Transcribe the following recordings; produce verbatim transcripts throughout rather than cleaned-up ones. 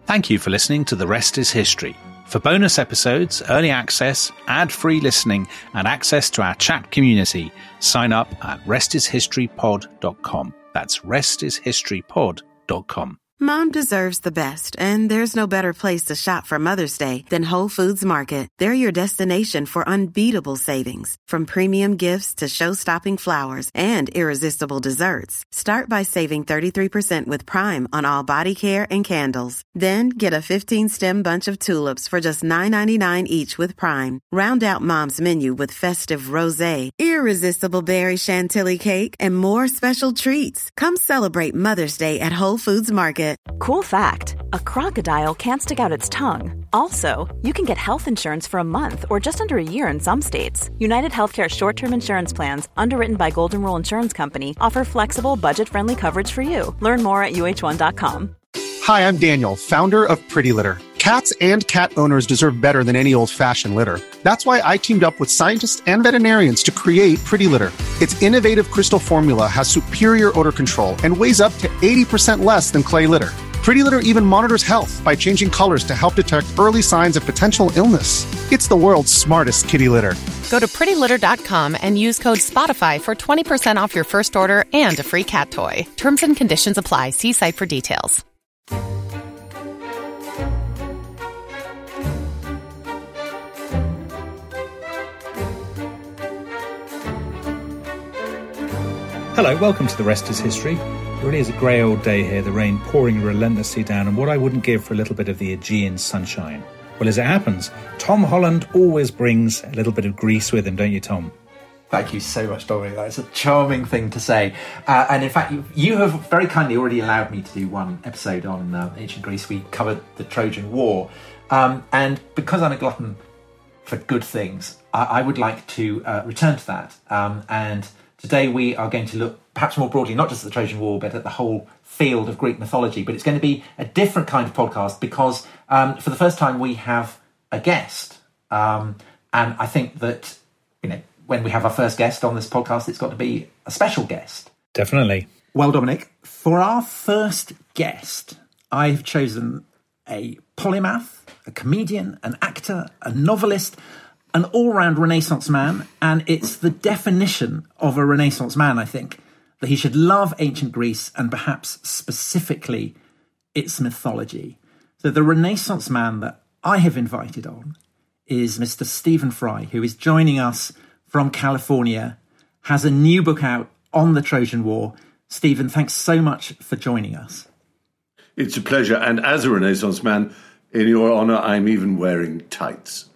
Thank you for listening to The Rest is History. For bonus episodes, early access, ad-free listening, and access to our chat community, sign up at rest is history pod dot com. That's rest is history pod dot com. Mom deserves the best, and there's no better place to shop for Mother's Day than Whole Foods Market. They're your destination for unbeatable savings, from premium gifts to show-stopping flowers and irresistible desserts. Start by saving thirty-three percent with Prime on all body care and candles. Then get a fifteen-stem bunch of tulips for just nine ninety-nine each with Prime. Round out Mom's menu with festive rosé, irresistible berry chantilly cake, and more special treats. Come celebrate Mother's Day at Whole Foods Market. Cool fact, a crocodile can't stick out its tongue. Also, you can get health insurance for a month or just under a year in some states. United Healthcare short-term insurance plans, underwritten by Golden Rule Insurance Company, offer flexible, budget-friendly coverage for you. Learn more at U H one dot com. Hi, I'm Daniel, founder of Pretty Litter. Cats and cat owners deserve better than any old-fashioned litter. That's why I teamed up with scientists and veterinarians to create Pretty Litter. Its innovative crystal formula has superior odor control and weighs up to eighty percent less than clay litter. Pretty Litter even monitors health by changing colors to help detect early signs of potential illness. It's the world's smartest kitty litter. Go to pretty litter dot com and use code SPOTIFY for twenty percent off your first order and a free cat toy. Terms and conditions apply. See site for details. Hello, welcome to The Rest is History. It really is a grey old day here, the rain pouring relentlessly down, and what I wouldn't give for a little bit of the Aegean sunshine. Well, as it happens, Tom Holland always brings a little bit of Greece with him, don't you, Tom? Thank you so much, Dominic. That's a charming thing to say. Uh, and in fact, you, you have very kindly already allowed me to do one episode on uh, ancient Greece. We covered the Trojan War. Um, and because I'm a glutton for good things, I, I would like to uh, return to that. Um, and today we are going to look perhaps more broadly, not just at the Trojan War, but at the whole field of Greek mythology. But it's going to be a different kind of podcast because um, for the first time we have a guest. Um, and I think that, you know, when we have our first guest on this podcast, it's got to be a special guest. Definitely. Well, Dominic, for our first guest, I've chosen a polymath, a comedian, an actor, a novelist, an all-round Renaissance man, and it's the definition of a Renaissance man, I think, that he should love ancient Greece and perhaps specifically its mythology. So the Renaissance man that I have invited on is Mister Stephen Fry, who is joining us from California, has a new book out on the Trojan War. Stephen, thanks so much for joining us. It's a pleasure, and as a Renaissance man, in your honour, I'm even wearing tights.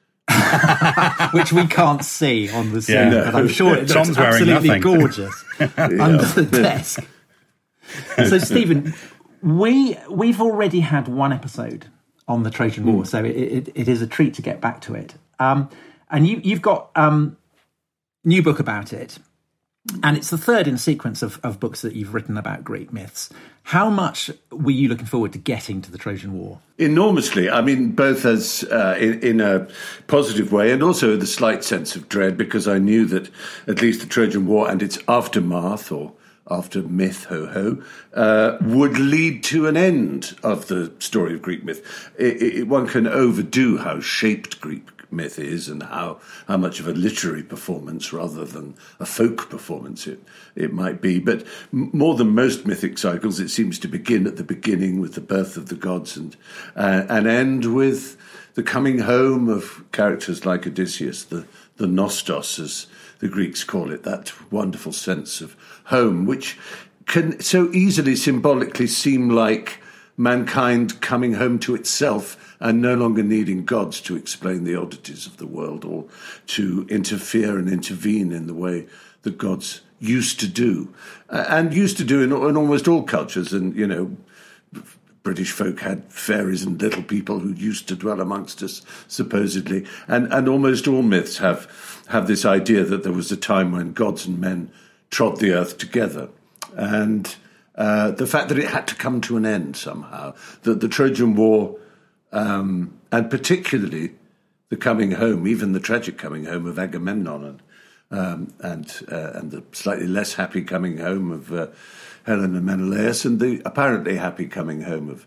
Which we can't see on the scene, Yeah, no. but I'm sure it looks Tom's wearing absolutely nothing. gorgeous under the desk. So, Stephen, we we've already had one episode on the Trojan War, mm. so it, it, it is a treat to get back to it. Um, and you, you've got a um, new book about it, and it's the third in a sequence of, of books that you've written about Greek myths. How much were you looking forward to getting to the Trojan War? Enormously. I mean, both as uh, in, in a positive way and also with a slight sense of dread, because I knew that at least the Trojan War and its aftermath, or after myth, ho-ho, uh, would lead to an end of the story of Greek myth. It, it, one can overdo how shaped Greek myth is and how, how much of a literary performance rather than a folk performance it, it might be. But m- more than most mythic cycles, it seems to begin at the beginning with the birth of the gods and, uh, and end with the coming home of characters like Odysseus, the, the nostos, as the Greeks call it, that wonderful sense of home, which can so easily symbolically seem like mankind coming home to itself and no longer needing gods to explain the oddities of the world or to interfere and intervene in the way the gods used to do, uh, and used to do in, in almost all cultures. And, you know, British folk had fairies and little people who used to dwell amongst us, supposedly. And, and almost all myths have, have this idea that there was a time when gods and men trod the earth together. And uh, the fact that it had to come to an end somehow, that the Trojan War, um, and particularly the coming home, even the tragic coming home of Agamemnon, and um, and, uh, and the slightly less happy coming home of uh, Helen and Menelaus, and the apparently happy coming home of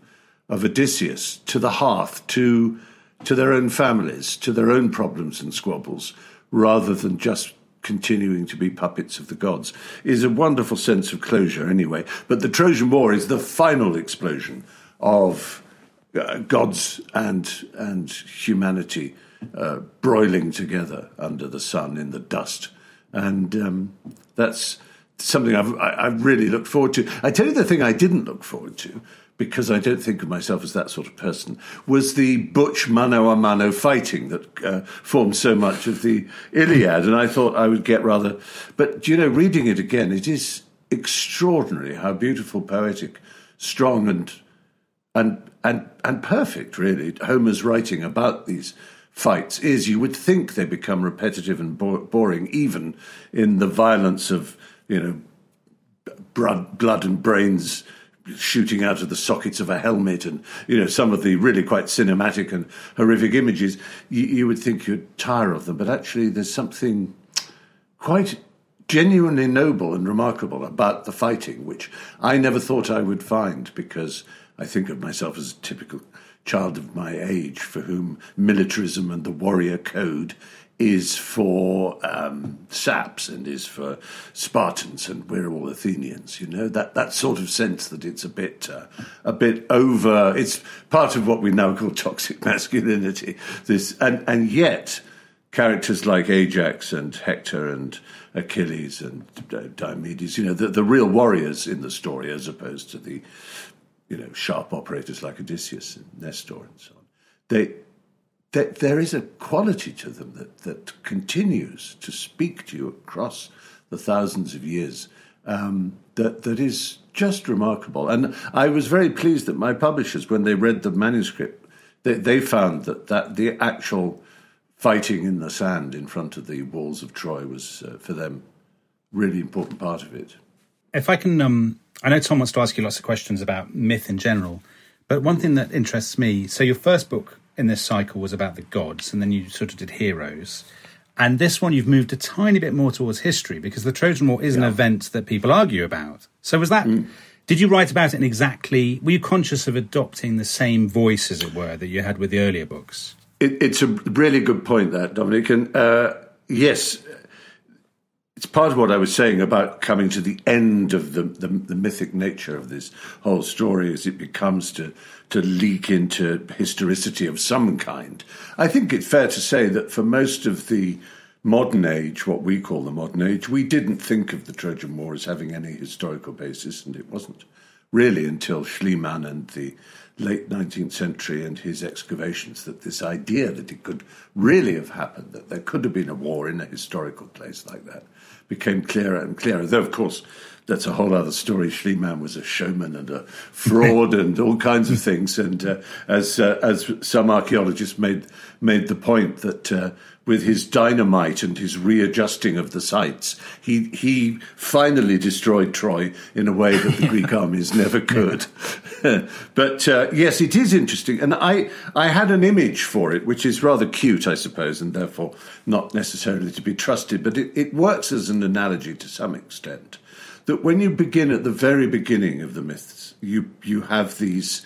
of Odysseus to the hearth, to to their own families, to their own problems and squabbles, rather than just continuing to be puppets of the gods, is a wonderful sense of closure anyway. But the Trojan War is the final explosion of uh, gods and and humanity uh, broiling together under the sun in the dust. And um, that's something I've, I've really looked forward to. I tell you the thing I didn't look forward to, because I don't think of myself as that sort of person, was the butch mano-a-mano fighting that uh, formed so much of the Iliad. And I thought I would get rather... But, you know, reading it again, it is extraordinary how beautiful, poetic, strong and and and, and perfect, really, Homer's writing about these fights is. You would think they become repetitive and bo- boring, even in the violence of, you know, blood, blood and brains shooting out of the sockets of a helmet, and, you know, some of the really quite cinematic and horrific images. You, you would think you'd tire of them, but actually there's something quite genuinely noble and remarkable about the fighting, which I never thought I would find, because I think of myself as a typical child of my age for whom militarism and the warrior code is for um, saps and is for Spartans, and we're all Athenians. You know, that that sort of sense that it's a bit uh, a bit over. It's part of what we now call toxic masculinity. This and and yet characters like Ajax and Hector and Achilles and Diomedes, you know, the, the real warriors in the story, as opposed to the, you know, sharp operators like Odysseus and Nestor and so on. They. That there is a quality to them that, that continues to speak to you across the thousands of years um, that that is just remarkable. And I was very pleased that my publishers, when they read the manuscript, they, they found that, that the actual fighting in the sand in front of the walls of Troy was, uh, for them, really important part of it. If I can, um, I know Tom wants to ask you lots of questions about myth in general, but one thing that interests me, so your first book in this cycle was about the gods, and then you sort of did heroes. And this one you've moved a tiny bit more towards history, because the Trojan War is yeah. an event that people argue about. So was that, mm. did you write about it in exactly, were you conscious of adopting the same voice, as it were, that you had with the earlier books? It, it's a really good point, that, Dominic. And uh, yes, it's part of what I was saying about coming to the end of the, the, the mythic nature of this whole story as it becomes to, to leak into historicity of some kind. I think it's fair to say that for most of the modern age, what we call the modern age, we didn't think of the Trojan War as having any historical basis, and it wasn't really until Schliemann and the late nineteenth century and his excavations that this idea that it could really have happened, that there could have been a war in a historical place like that, became clearer and clearer. Though, of course, that's a whole other story. Schliemann was a showman and a fraud and all kinds of things. And uh, as uh, as some archaeologists made made the point that uh, with his dynamite and his readjusting of the sites, he he finally destroyed Troy in a way that the Greek armies never could. But uh, yes, it is interesting. And I, I had an image for it, which is rather cute, I suppose, and therefore not necessarily to be trusted. But it, it works as an analogy to some extent. That when you begin at the very beginning of the myths, you you have these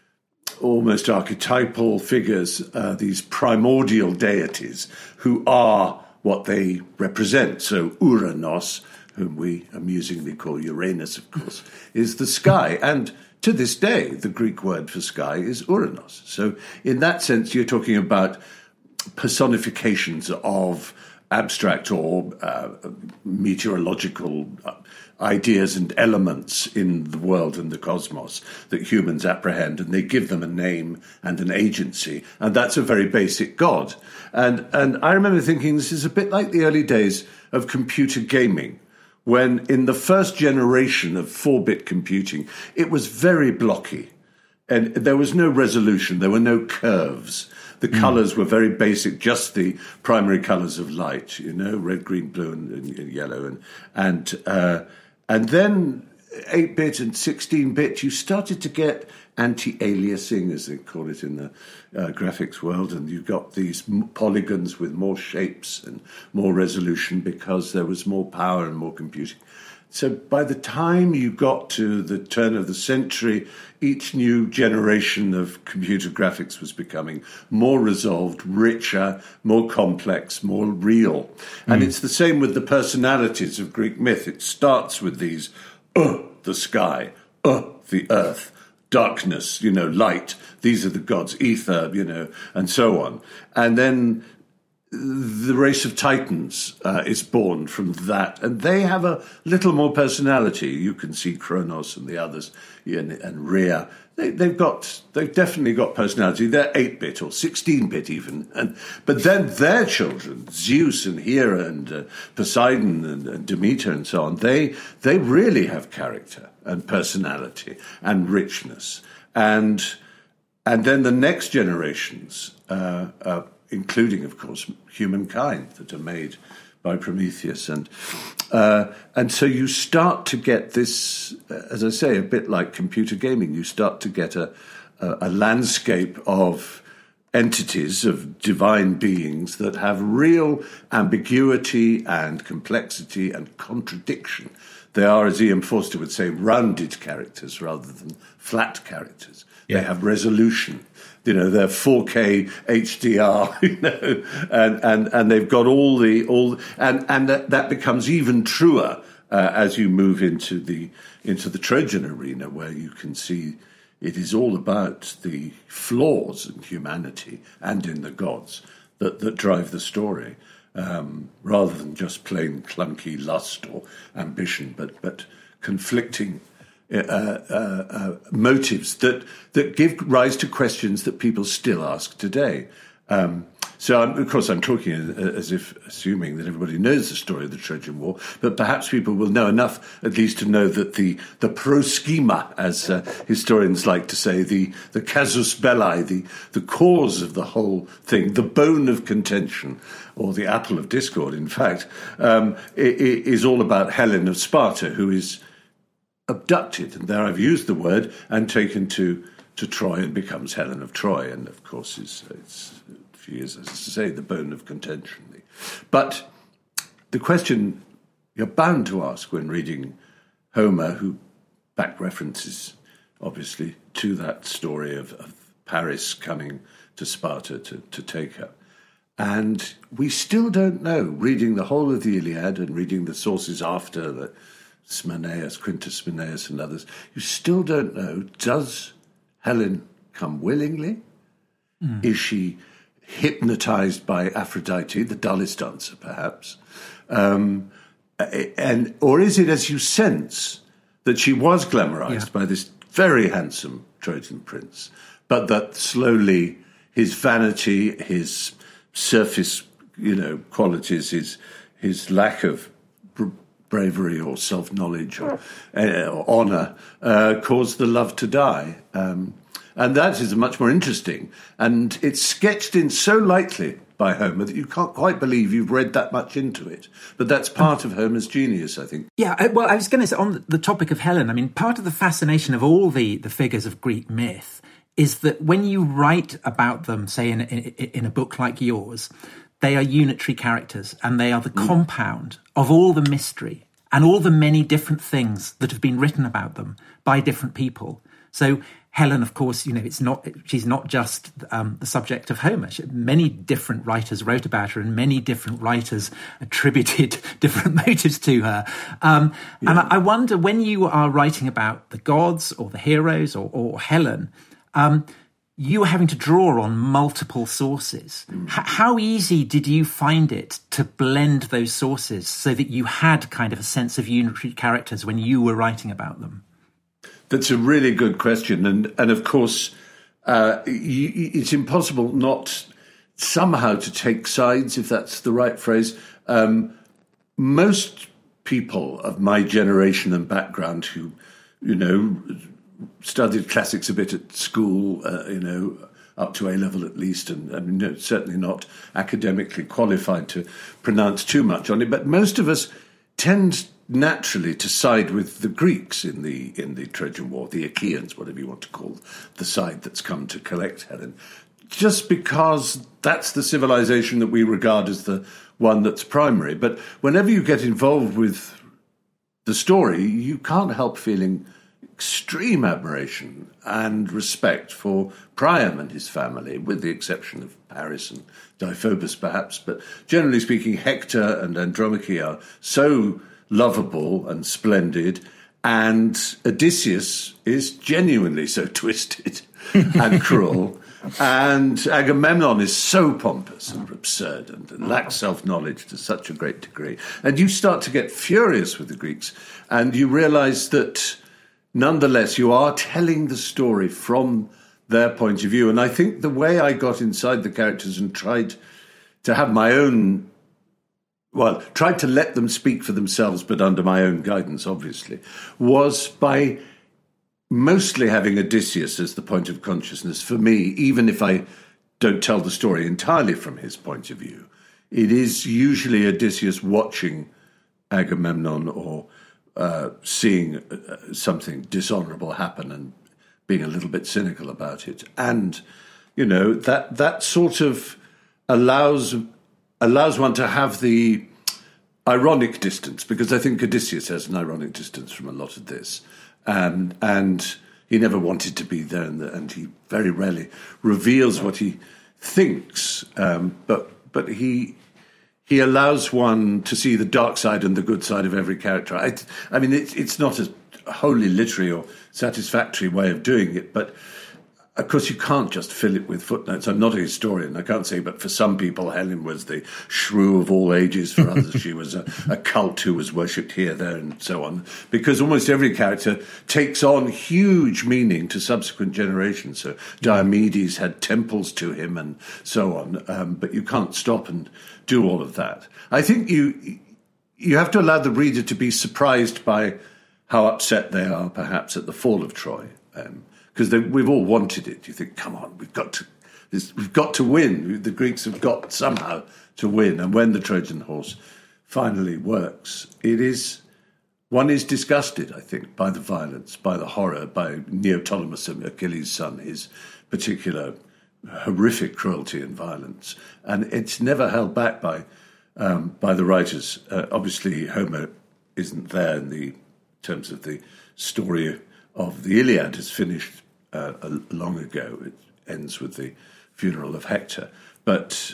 almost archetypal figures, uh, these primordial deities who are what they represent. So Uranos, whom we amusingly call Uranus, of course, is the sky. And to this day, the Greek word for sky is Uranos. So in that sense, you're talking about personifications of abstract or uh, meteorological ideas and elements in the world and the cosmos that humans apprehend, and they give them a name and an agency, and that's a very basic god. And and I remember thinking this is a bit like the early days of computer gaming, when in the first generation of four-bit computing, it was very blocky, and there was no resolution, there were no curves. The mm. colours were very basic, just the primary colours of light, you know, red, green, blue, and, and, and yellow. And and uh, and then eight-bit and sixteen-bit, you started to get anti-aliasing, as they call it in the uh, graphics world, and you got these m- polygons with more shapes and more resolution because there was more power and more computing. So by the time you got to the turn of the century, each new generation of computer graphics was becoming more resolved, richer, more complex, more real. And mm. it's the same with the personalities of Greek myth. It starts with these, uh, the sky, uh, the earth, darkness, you know, light. These are the gods, ether, you know, and so on. And then the race of Titans uh, is born from that, and they have a little more personality. You can see Kronos and the others, and, and Rhea. They, they've got, they've definitely got personality. They're eight-bit or sixteen-bit even. And, but then their children, Zeus and Hera and uh, Poseidon and, and Demeter and so on, they they really have character and personality and richness. And and then the next generations. Uh, uh, including, of course, humankind that are made by Prometheus. And uh, and so you start to get this, as I say, a bit like computer gaming. You start to get a, a, a landscape of entities, of divine beings that have real ambiguity and complexity and contradiction. They are, as Ian Forster would say, rounded characters rather than flat characters. Yeah. They have resolution. You know, they're four K H D R, you know, and, and, and they've got all the, all, and, and that, that becomes even truer uh, as you move into the, into the Trojan arena, where you can see it is all about the flaws in humanity and in the gods that, that drive the story, um, rather than just plain clunky lust or ambition, but, but conflicting Uh, uh, uh, motives that that give rise to questions that people still ask today. Um, so, I'm, of course, I'm talking as if assuming that everybody knows the story of the Trojan War, but perhaps people will know enough, at least, to know that the the proschema, as uh, historians like to say, the the casus belli, the the cause of the whole thing, the bone of contention, or the apple of discord, in fact, um, is all about Helen of Sparta, who is abducted, and there I've used the word, and taken to, to Troy and becomes Helen of Troy, and of course is it's she is, as I say, the bone of contention. But the question you're bound to ask when reading Homer, who back references obviously to that story of, of Paris coming to Sparta to, to take her. And we still don't know, reading the whole of the Iliad and reading the sources after the Smaneus, Quintus Smaneus and others, you still don't know, does Helen come willingly? Mm. Is she hypnotized by Aphrodite, the dullest answer perhaps? Um, and or is it, as you sense, that she was glamorized yeah. by this very handsome Trojan prince, but that slowly his vanity, his surface, you know, qualities, his, his lack of bravery or self-knowledge or, uh, or honour uh, caused the love to die. Um, and that is much more interesting. And it's sketched in so lightly by Homer that you can't quite believe you've read that much into it. But that's part of Homer's genius, I think. Yeah, well, I was going to say, on the topic of Helen, I mean, part of the fascination of all the, the figures of Greek myth is that when you write about them, say, in, in, in a book like yours, they are unitary characters, and they are the mm. compound of all the mystery and all the many different things that have been written about them by different people. So Helen, of course, you know, it's not she's not just um, the subject of Homer. She, many different writers wrote about her, and many different writers attributed different motives to her. Um, yeah. And I, I wonder, when you are writing about the gods or the heroes or, or Helen, um, you were having to draw on multiple sources. Mm. H- how easy did you find it to blend those sources so that you had kind of a sense of unitary characters when you were writing about them? That's a really good question. And, and of course, uh, y- it's impossible not somehow to take sides, if that's the right phrase. Um, most people of my generation and background who, you know, studied classics a bit at school, uh, you know, up to A level at least, and, and you know, certainly not academically qualified to pronounce too much on it. But most of us tend naturally to side with the Greeks in the in the Trojan War, the Achaeans, whatever you want to call the side that's come to collect Helen, just because that's the civilization that we regard as the one that's primary. But whenever you get involved with the story, you can't help feeling extreme admiration and respect for Priam and his family, with the exception of Paris and Deiphobus perhaps, but generally speaking, Hector and Andromache are so lovable and splendid, and Odysseus is genuinely so twisted and cruel, and Agamemnon is so pompous and absurd and lacks self-knowledge to such a great degree. And you start to get furious with the Greeks, and you realise that nonetheless you are telling the story from their point of view. And I think the way I got inside the characters and tried to have my own, well, tried to let them speak for themselves, but under my own guidance, obviously, was by mostly having Odysseus as the point of consciousness for me, even if I don't tell the story entirely from his point of view. It is usually Odysseus watching Agamemnon or uh, seeing uh, something dishonourable happen and being a little bit cynical about it. And, you know, that that sort of allows allows one to have the ironic distance, because I think Odysseus has an ironic distance from a lot of this. And and he never wanted to be there, and, the, and he very rarely reveals what he thinks. Um, but but he he allows one to see the dark side and the good side of every character. I, I mean, it, it's not a wholly literary or satisfactory way of doing it, but of course you can't just fill it with footnotes. I'm not a historian, I can't say, but for some people Helen was the shrew of all ages, for others she was a, a cult who was worshipped here, there and so on, because almost every character takes on huge meaning to subsequent generations. So Diomedes had temples to him and so on, um, but you can't stop and do all of that. I think you you have to allow the reader to be surprised by how upset they are, perhaps, at the fall of Troy, because um, we've all wanted it. You think, come on, we've got to, this, we've got to win. The Greeks have got somehow to win. And when the Trojan horse finally works, it is one is disgusted, I think, by the violence, by the horror, by Neoptolemus, Achilles' son, his particular horrific cruelty and violence, and it's never held back by um, by the writers. Uh, obviously, Homer isn't there in the terms of the story of the Iliad is finished uh, long ago. It ends with the funeral of Hector, but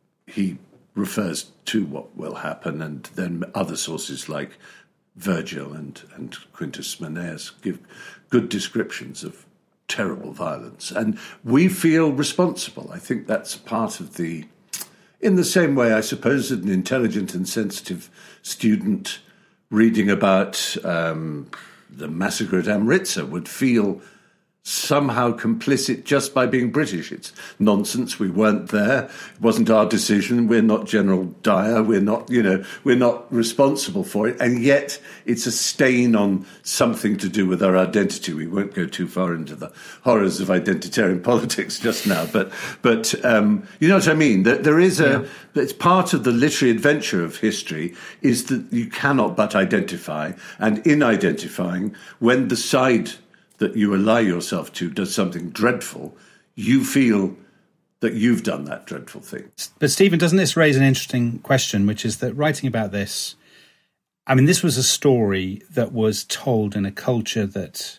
he refers to what will happen, and then other sources like Virgil and, and Quintus Mannaeus give good descriptions of terrible violence. And we feel responsible. I think that's part of the, in the same way, I suppose, that an intelligent and sensitive student reading about um, the massacre at Amritsar would feel somehow complicit just by being British. It's nonsense. We weren't there. It wasn't our decision. We're not General Dyer. We're not, you know, we're not responsible for it. And yet it's a stain on something to do with our identity. We won't go too far into the horrors of identitarian politics just now. But, but um, you know what I mean? That there is a, yeah. It's part of the literary adventure of history is that you cannot but identify. And in identifying, when the side that you ally yourself to does something dreadful, you feel that you've done that dreadful thing. But Stephen, doesn't this raise an interesting question, which is that writing about this, I mean, this was a story that was told in a culture that,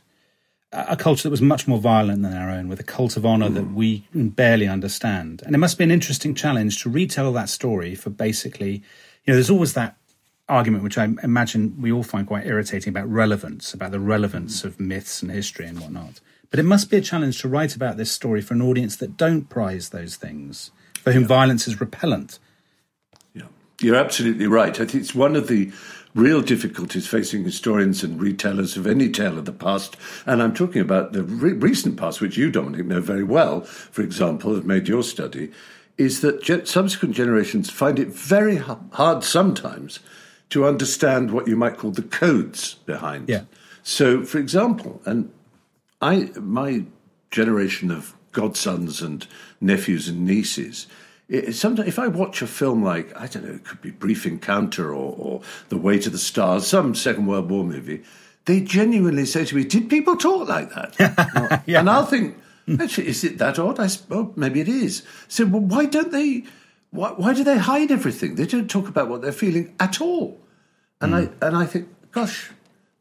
a culture that was much more violent than our own, with a cult of honour mm. that we barely understand. And it must be an interesting challenge to retell that story for basically, you know, there's always that argument, which I imagine we all find quite irritating, about relevance, about the relevance of myths and history and whatnot. But it must be a challenge to write about this story for an audience that don't prize those things, for whom yeah. violence is repellent. Yeah, you're absolutely right. I think it's one of the real difficulties facing historians and retellers of any tale of the past, and I'm talking about the re- recent past, which you, Dominic, know very well, for example, have made your study, is that ge- subsequent generations find it very h- hard sometimes to understand what you might call the codes behind. Yeah. So, for example, and I, my generation of godsons and nephews and nieces, it, sometimes if I watch a film like, I don't know, it could be Brief Encounter or, or The Way to the Stars, some Second World War movie, they genuinely say to me, did people talk like that? yeah. And I'll think, actually, is it that odd? I suppose maybe it is. So, well, why don't they... Why, why do they hide everything? They don't talk about what they're feeling at all. And mm. I and I think, gosh,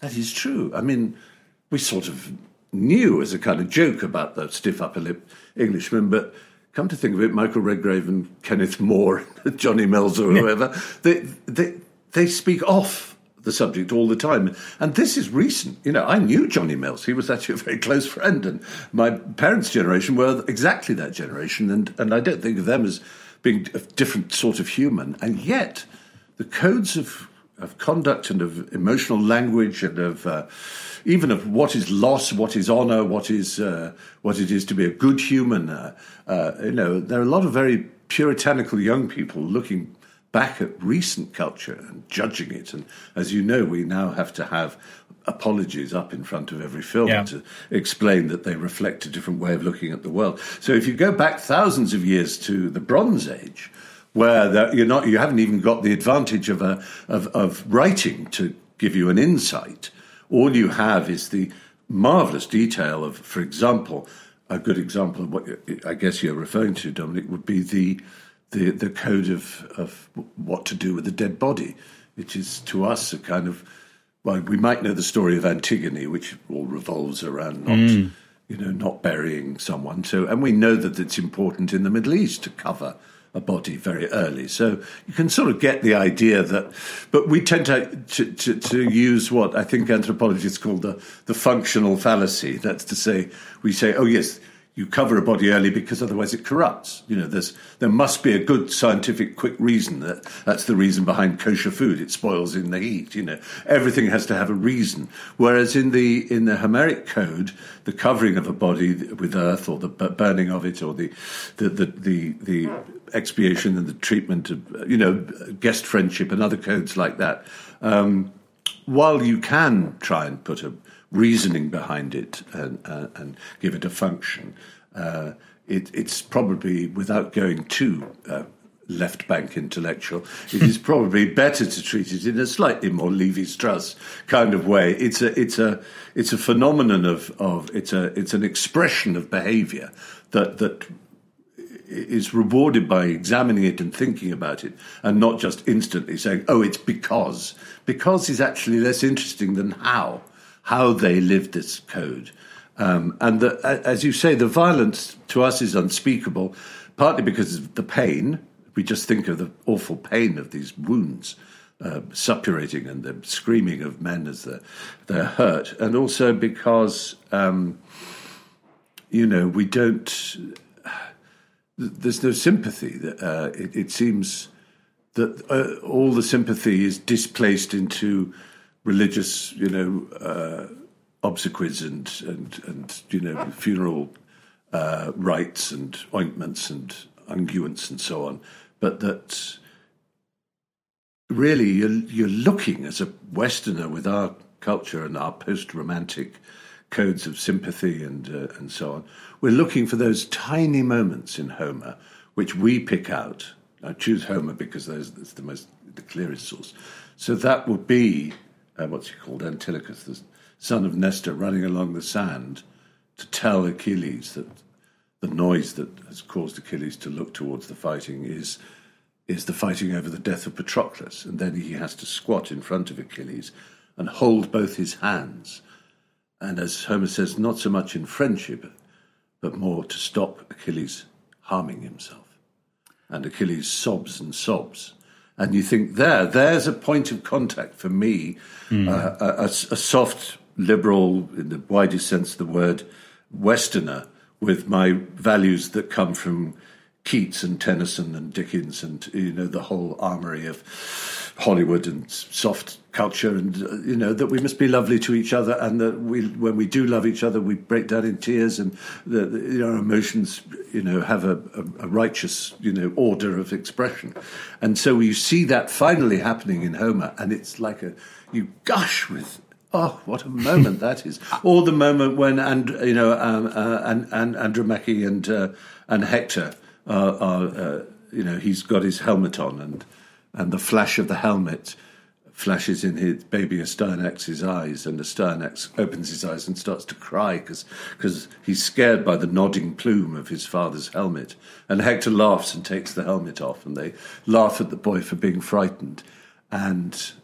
that is true. I mean, we sort of knew as a kind of joke about the stiff upper lip Englishman, but come to think of it, Michael Redgrave and Kenneth Moore, Johnny Mills or whoever, yeah. they, they they speak off the subject all the time. And this is recent. You know, I knew Johnny Mills. He was actually a very close friend. And my parents' generation were exactly that generation. And, and I don't think of them as being a different sort of human. And yet, the codes of, of conduct and of emotional language and of uh, even of what is loss, what is honour, what is uh, what it is to be a good human. Uh, uh, you know, there are a lot of very puritanical young people looking back at recent culture and judging it. And as you know, we now have to have apologies up in front of every film yeah. to explain that they reflect a different way of looking at the world. So if you go back thousands of years to the Bronze Age, where the, you're not, you haven't even got the advantage of a of, of writing to give you an insight. All you have is the marvellous detail of, for example, a good example of what I guess you're referring to, Dominic, would be the the, the code of, of what to do with a dead body, which is to us a kind of, well, we might know the story of Antigone, which all revolves around not, mm. you know, not burying someone. So, and we know that it's important in the Middle East to cover a body very early. So you can sort of get the idea that, but we tend to to, to, to use what I think anthropologists call the, the functional fallacy. That's to say, we say, oh yes, you cover a body early because otherwise it corrupts. You know, there's there must be a good scientific quick reason that that's the reason behind kosher food. It spoils in the heat. You know, everything has to have a reason. Whereas in the in the Homeric code, the covering of a body with earth or the burning of it or the the the the, the expiation and the treatment of, you know, guest friendship and other codes like that. Um, while you can try and put a reasoning behind it and, uh, and give it a function, uh, it, it's probably, without going too uh, left bank intellectual, it is probably better to treat it in a slightly more Levi-Strauss kind of way. It's a it's a it's a phenomenon of of it's a it's an expression of behaviour that that is rewarded by examining it and thinking about it, and not just instantly saying, "Oh, it's because." Because is actually less interesting than how. how they lived this code. Um, and the, as you say, the violence to us is unspeakable, partly because of the pain. We just think of the awful pain of these wounds, uh, suppurating and the screaming of men as they're, they're hurt. And also because, um, you know, we don't... There's no sympathy. Uh, it, it seems that uh, all the sympathy is displaced into religious, you know, uh, obsequies and, and, and, you know, funeral uh, rites and ointments and unguents and so on. But that really you're, you're looking as a Westerner with our culture and our post-romantic codes of sympathy and uh, and so on. We're looking for those tiny moments in Homer which we pick out. I choose Homer because that's the most, the clearest source. So that would be... Uh, what's he called, Antilochus, the son of Nestor, running along the sand to tell Achilles that the noise that has caused Achilles to look towards the fighting is is the fighting over the death of Patroclus. And then he has to squat in front of Achilles and hold both his hands. And as Homer says, not so much in friendship, but more to stop Achilles harming himself. And Achilles sobs and sobs. And you think there, there's a point of contact for me, mm. uh, a, a, a soft, liberal, in the widest sense of the word, Westerner, with my values that come from Keats and Tennyson and Dickens and, you know, the whole armoury of Hollywood and soft culture, and, uh, you know, that we must be lovely to each other, and that we, when we do love each other, we break down in tears, and the, the, you know, our emotions, you know, have a, a, a righteous, you know, order of expression. And so you see that finally happening in Homer, and it's like a, you gush with, oh, what a moment that is. Or the moment when, and you know, um, uh, and, and Andromache and, uh, and Hector are, are uh, you know, he's got his helmet on, and and the flash of the helmet flashes in his baby Astyanax's eyes, and Astyanax opens his eyes and starts to cry because because he's scared by the nodding plume of his father's helmet. And Hector laughs and takes the helmet off, and they laugh at the boy for being frightened. And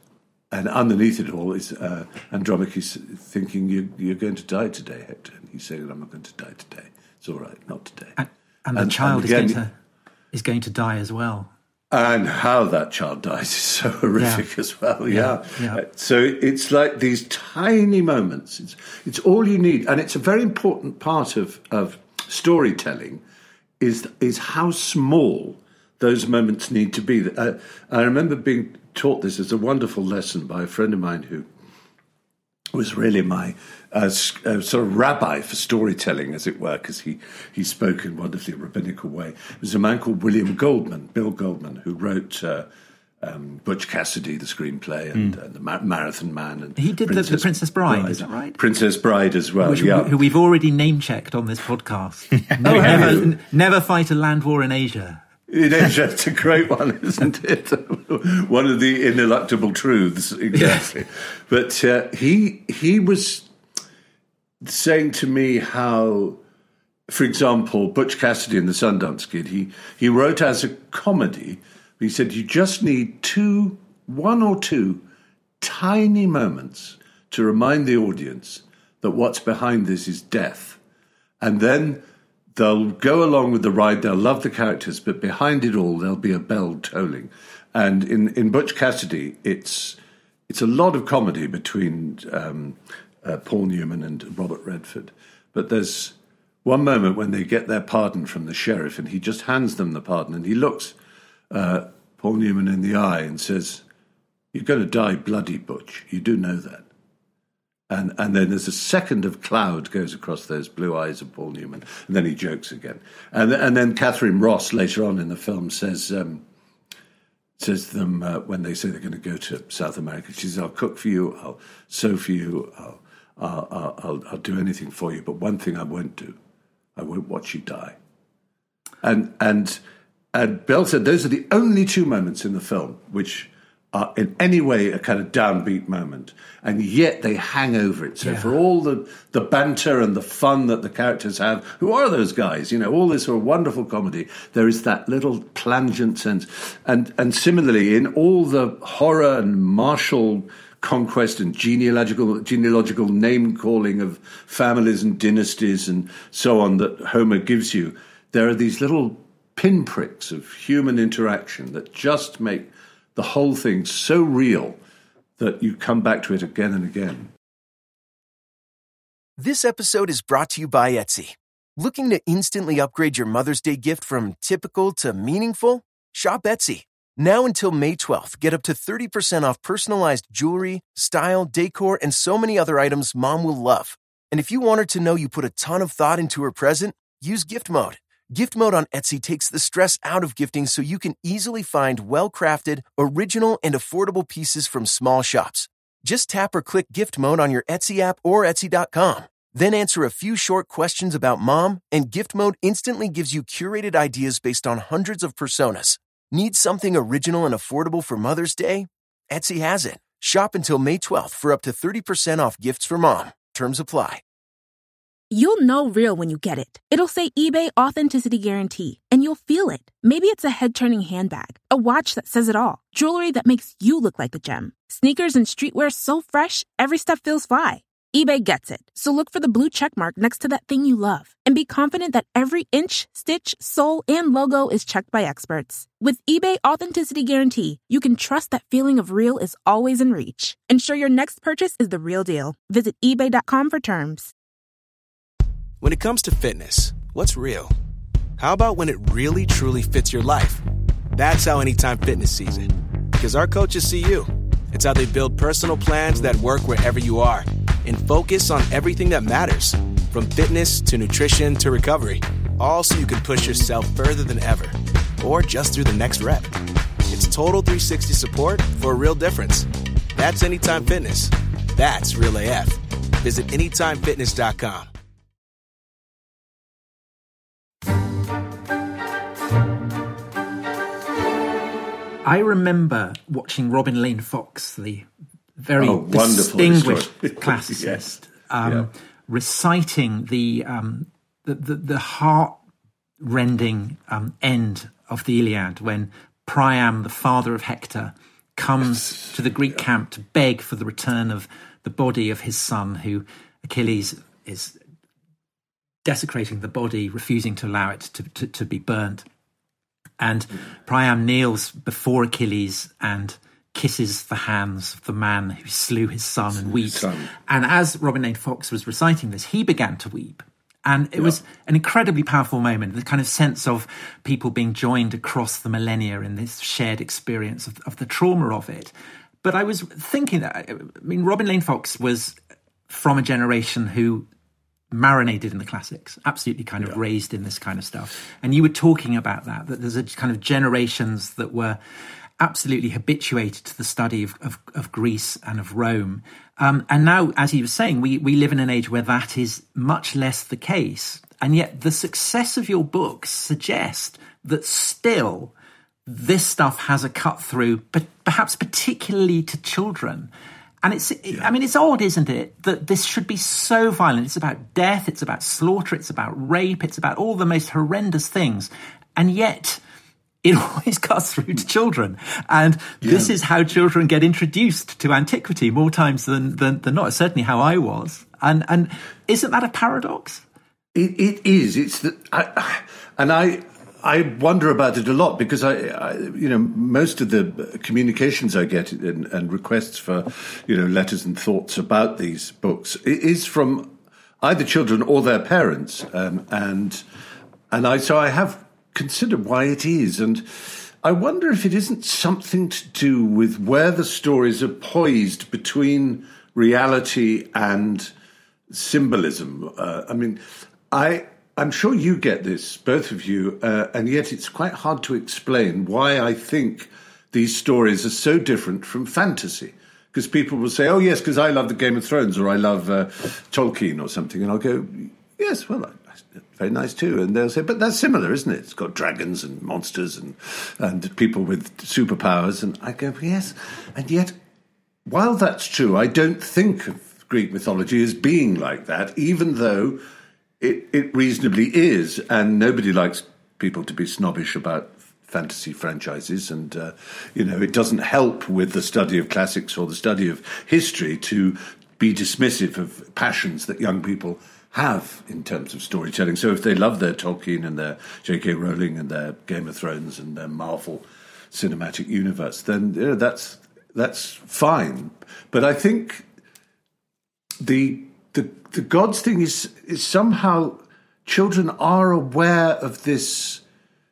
and underneath it all is uh, Andromache thinking, you, you're going to die today, Hector. And he's saying, I'm not going to die today. It's all right, not today. And, and the and, child and again, is, going to, is going to die as well. And how that child dies is so horrific yeah. as well, yeah. Yeah, yeah. So it's like these tiny moments. It's, it's all you need. And it's a very important part of, of storytelling is, is how small those moments need to be. Uh, I remember being taught this as a wonderful lesson by a friend of mine who was really my uh, uh, sort of rabbi for storytelling, as it were, because he, he spoke in wonderfully rabbinical way. It was a man called William Goldman, Bill Goldman, who wrote uh, um, Butch Cassidy, the screenplay, and, mm. and the Mar- Marathon Man. And he did Princess, the, the Princess Bride, Bride, is that right? Princess Bride as well, Which, yeah. Who we've already name-checked on this podcast. no, oh, never, never fight a land war in Asia. It is, it's a great one, isn't it? One of the ineluctable truths, exactly. Yes. But uh, he he was saying to me how, for example, Butch Cassidy and the Sundance Kid, he, he wrote as a comedy. He said, you just need two, one or two tiny moments to remind the audience that what's behind this is death. And then they'll go along with the ride, they'll love the characters, but behind it all, there'll be a bell tolling. And in, in Butch Cassidy, it's it's a lot of comedy between um, uh, Paul Newman and Robert Redford. But there's one moment when they get their pardon from the sheriff, and he just hands them the pardon, and he looks uh, Paul Newman in the eye and says, you're going to die bloody, Butch. You do know that. And and then there's a second of cloud goes across those blue eyes of Paul Newman, and then he jokes again. And and then Catherine Ross later on in the film says um, says to them uh, when they say they're going to go to South America, she says, "I'll cook for you, I'll sew for you, I'll I'll, I'll I'll I'll do anything for you, but one thing I won't do, I won't watch you die." And and and Bell said those are the only two moments in the film which are in any way a kind of downbeat moment, and yet they hang over it. So yeah. for all the, the banter and the fun that the characters have, who are those guys? You know, all this sort of wonderful comedy, there is that little plangent sense. And and similarly, in all the horror and martial conquest and genealogical genealogical name-calling of families and dynasties and so on that Homer gives you, there are these little pinpricks of human interaction that just make the whole thing so real that you come back to it again and again. This episode is brought to you by Etsy. Looking to instantly upgrade your Mother's Day gift from typical to meaningful? Shop Etsy. Now until May twelfth, get up to thirty percent off personalized jewelry, style, decor, and so many other items Mom will love. And if you want her to know you put a ton of thought into her present, use Gift Mode. Gift Mode on Etsy takes the stress out of gifting so you can easily find well-crafted, original, and affordable pieces from small shops. Just tap or click Gift Mode on your Etsy app or Etsy dot com. Then answer a few short questions about Mom, and Gift Mode instantly gives you curated ideas based on hundreds of personas. Need something original and affordable for Mother's Day? Etsy has it. Shop until May twelfth for up to thirty percent off gifts for Mom. Terms apply. You'll know real when you get it. It'll say eBay Authenticity Guarantee, and you'll feel it. Maybe it's a head-turning handbag, a watch that says it all, jewelry that makes you look like a gem, sneakers and streetwear so fresh, every step feels fly. eBay gets it, so look for the blue check mark next to that thing you love, and be confident that every inch, stitch, sole, and logo is checked by experts. With eBay Authenticity Guarantee, you can trust that feeling of real is always in reach. Ensure your next purchase is the real deal. Visit ebay dot com for terms. When it comes to fitness, what's real? How about when it really, truly fits your life? That's how Anytime Fitness sees it. Because our coaches see you. It's how they build personal plans that work wherever you are and focus on everything that matters, from fitness to nutrition to recovery, all so you can push yourself further than ever, or just through the next rep. It's total three sixty support for a real difference. That's Anytime Fitness. That's Real A F. Visit anytime fitness dot com. I remember watching Robin Lane Fox, the very oh, distinguished classicist, yes. um, yeah. reciting the, um, the, the, the heart-rending um, end of the Iliad when Priam, the father of Hector, comes to the Greek camp to beg for the return of the body of his son, who Achilles is desecrating the body, refusing to allow it to, to, to be burnt. And Priam kneels before Achilles and kisses the hands of the man who slew his son and weeps. Son. And as Robin Lane Fox was reciting this, he began to weep. And it yeah. was an incredibly powerful moment, the kind of sense of people being joined across the millennia in this shared experience of, of the trauma of it. But I was thinking that, I mean, Robin Lane Fox was from a generation who marinated in the classics, absolutely kind of yeah. raised in this kind of stuff. And you were talking about that, that there's a kind of generations that were absolutely habituated to the study of, of, of Greece and of Rome. Um, and now, as he was saying, we, we live in an age where that is much less the case. And yet the success of your books suggest that still this stuff has a cut through, but perhaps particularly to children. And it's, yeah. I mean, it's odd, isn't it, that this should be so violent. It's about death, it's about slaughter, it's about rape, it's about all the most horrendous things. And yet it always cuts through to children. And yeah. this is how children get introduced to antiquity more times than, than, than not. It's certainly how I was. And and isn't that a paradox? It, it is. It's the, I, and I I wonder about it a lot because I, I you know, most of the communications I get and, and requests for, you know, letters and thoughts about these books is from either children or their parents. Um, and and I so I have considered why it is, and I wonder if it isn't something to do with where the stories are poised between reality and symbolism. Uh, I mean, I, I'm sure you get this, both of you, uh, and yet it's quite hard to explain why I think these stories are so different from fantasy. Because people will say, oh, yes, because I love the Game of Thrones, or I love uh, Tolkien or something, and I'll go, yes, well, I, very nice too. And they'll say, but that's similar, isn't it? It's got dragons and monsters and and people with superpowers. And I go, yes. And yet, while that's true, I don't think of Greek mythology as being like that, even though it, it reasonably is. And nobody likes people to be snobbish about fantasy franchises. And, uh, you know, it doesn't help with the study of classics or the study of history to be dismissive of passions that young people have in terms of storytelling. So if they love their Tolkien and their J K Rowling and their Game of Thrones and their Marvel cinematic universe, then you know, that's that's fine. But I think the the the gods thing is is somehow children are aware of this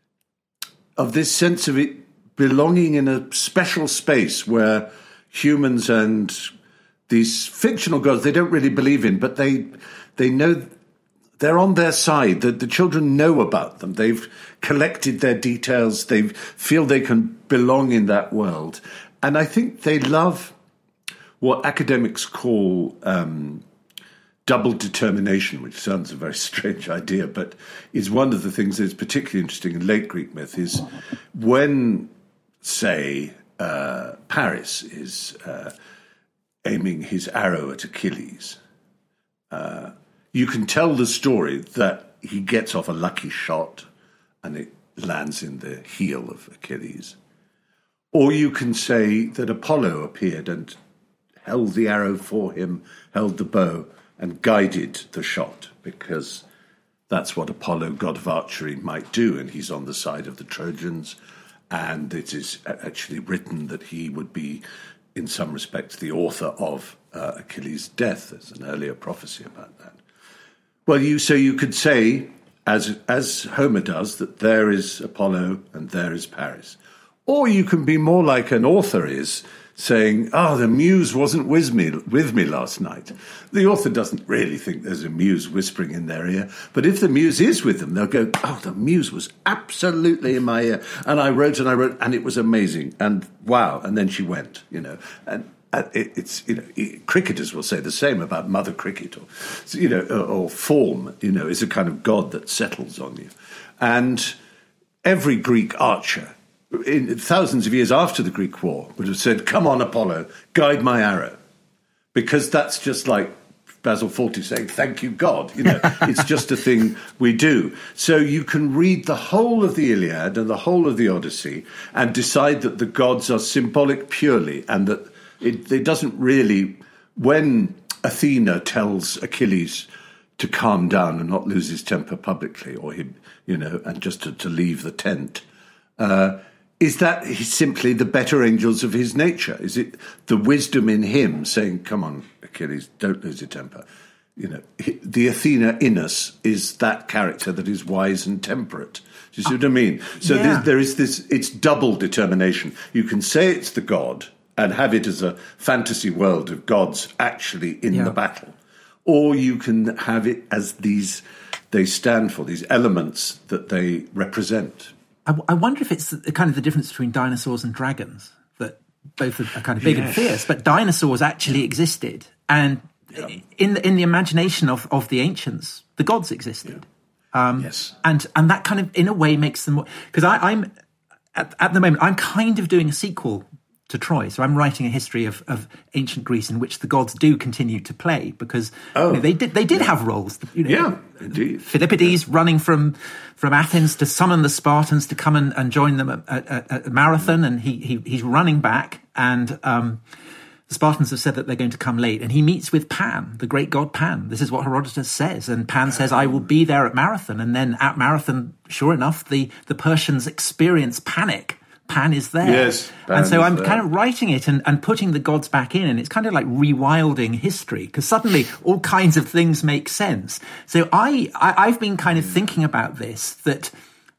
of this sense of it belonging in a special space where humans and these fictional gods they don't really believe in, but they They know they're on their side. The, the children know about them. They've collected their details. They feel they can belong in that world. And I think they love what academics call um, double determination, which sounds a very strange idea, but is one of the things that's particularly interesting in late Greek myth is when, say, uh, Paris is uh, aiming his arrow at Achilles, uh, you can tell the story that he gets off a lucky shot and it lands in the heel of Achilles. Or you can say that Apollo appeared and held the arrow for him, held the bow, and guided the shot, because that's what Apollo, god of archery, might do, and he's on the side of the Trojans, and it is actually written that he would be, in some respects, the author of uh, Achilles' death. There's an earlier prophecy about that. Well, you so you could say, as as Homer does, that there is Apollo and there is Paris. Or you can be more like an author is, saying, oh, the muse wasn't with me, with me last night. The author doesn't really think there's a muse whispering in their ear. But if the muse is with them, they'll go, oh, the muse was absolutely in my ear. And I wrote and I wrote, and it was amazing. And wow. And then she went, you know. And Uh, it, it's, you know, it, cricketers will say the same about Mother Cricket, or, you know, or, or form, you know, is a kind of god that settles on you. And every Greek archer, in thousands of years after the Greek War, would have said, come on, Apollo, guide my arrow. Because that's just like Basil Fawlty saying, thank you, God. You know, it's just a thing we do. So you can read the whole of the Iliad and the whole of the Odyssey and decide that the gods are symbolic purely, and that it, it doesn't really... When Athena tells Achilles to calm down and not lose his temper publicly, or him, you know, and just to, to leave the tent, uh, is that simply the better angels of his nature? Is it the wisdom in him saying, come on, Achilles, don't lose your temper? You know, the Athena in us is that character that is wise and temperate. Do you see what I mean? So yeah. there, there is this, it's double determination. You can say it's the god and have it as a fantasy world of gods actually in yeah. the battle. Or you can have it as these, they stand for, these elements that they represent. I, I wonder if it's the, kind of the difference between dinosaurs and dragons, that both are kind of big yes. and fierce, but dinosaurs actually existed. And yeah. in, the, in the imagination of, of the ancients, the gods existed. Yeah. Um, yes. And, and that kind of, in a way, makes them more... Because I'm, at, at the moment, I'm kind of doing a sequel to Troy. So I'm writing a history of, of ancient Greece in which the gods do continue to play, because oh, you know, they did they did yeah. have roles. You know, yeah, indeed. Philippides yeah. running from from Athens to summon the Spartans to come and, and join them at, at, at a marathon, and he, he he's running back, and um, the Spartans have said that they're going to come late, and he meets with Pan, the great god Pan. This is what Herodotus says, and Pan says, "I will be there at Marathon," and then at Marathon, sure enough, the the Persians experience panic. Pan is there. Yes. And so I'm there. kind of writing it and, and putting the gods back in, and it's kind of like rewilding history, because suddenly all kinds of things make sense. So I, I, I've been kind of thinking about this, that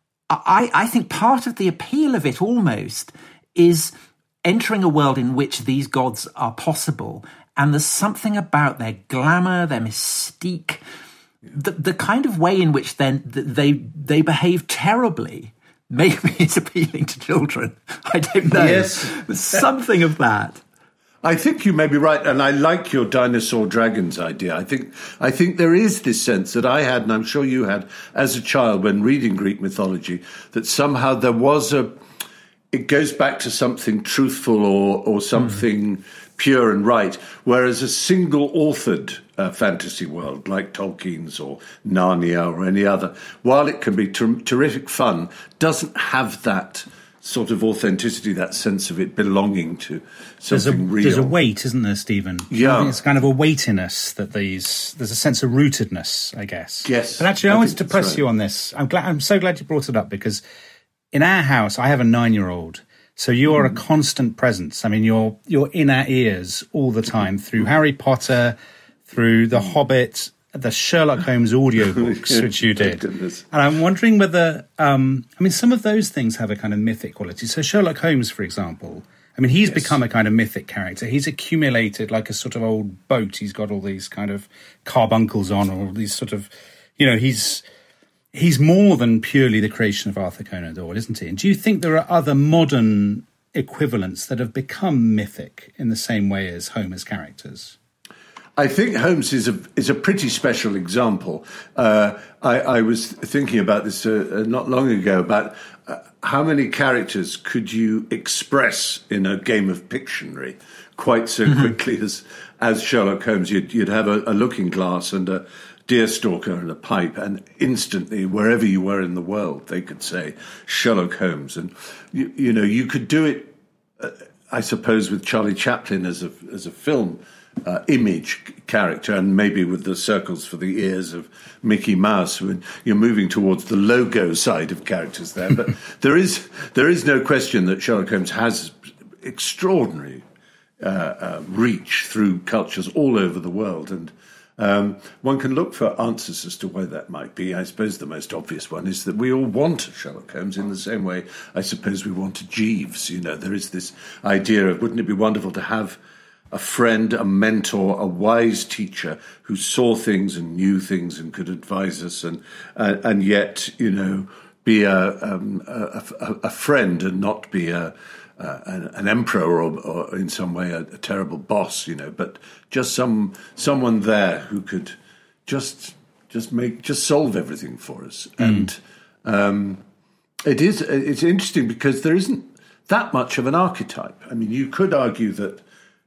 I, I think part of the appeal of it almost is entering a world in which these gods are possible, and there's something about their glamour, their mystique, the, the kind of way in which then they, they behave terribly. Maybe it's appealing to children. I don't know. Yes. There's something of that. I think you may be right, and I like your dinosaur dragons idea. I think I think there is this sense that I had, and I'm sure you had, as a child when reading Greek mythology, that somehow there was a... It goes back to something truthful or, or something mm. pure and right, whereas a single-authored uh, fantasy world, like Tolkien's or Narnia or any other, while it can be ter- terrific fun, doesn't have that sort of authenticity, that sense of it belonging to something there's a, real. There's a weight, isn't there, Stephen? Yeah. I think it's kind of a weightiness that these... There's a sense of rootedness, I guess. Yes. But actually, I, I wanted to press right. you on this. I'm glad. I'm so glad you brought it up, because in our house, I have a nine-year-old, so you are mm. a constant presence. I mean, you're you're in our ears all the time through Harry Potter, through The Hobbit, the Sherlock Holmes audiobooks, which you did. And I'm wondering whether, um, I mean, some of those things have a kind of mythic quality. So Sherlock Holmes, for example, I mean, he's yes. become a kind of mythic character. He's accumulated like a sort of old boat. He's got all these kind of carbuncles on, or these sort of, you know, he's... He's more than purely the creation of Arthur Conan Doyle, isn't he? And do you think there are other modern equivalents that have become mythic in the same way as Homer's characters? I think Holmes is a is a pretty special example. Uh, I, I was thinking about this uh, not long ago, about uh, how many characters could you express in a game of Pictionary quite so mm-hmm. quickly as as Sherlock Holmes. You'd, you'd have a, a looking glass and a deerstalker and a pipe, and instantly, wherever you were in the world, they could say Sherlock Holmes. And, you, you know, you could do it, uh, I suppose, with Charlie Chaplin as a, as a film uh, image character, and maybe with the circles for the ears of Mickey Mouse, when you're moving towards the logo side of characters there. But there is there is no question that Sherlock Holmes has extraordinary uh, uh, reach through cultures all over the world, and Um, one can look for answers as to why that might be. I suppose the most obvious one is that we all want a Sherlock Holmes in the same way I suppose we want a Jeeves. You know, there is this idea of, wouldn't it be wonderful to have a friend, a mentor, a wise teacher who saw things and knew things and could advise us, and uh, and yet, you know, be a, um, a, a, a friend and not be a Uh, an, an emperor or, or in some way a, a terrible boss, you know, but just some someone there who could just just make just solve everything for us. Mm. And um, it is it's interesting because there isn't that much of an archetype. I mean, you could argue that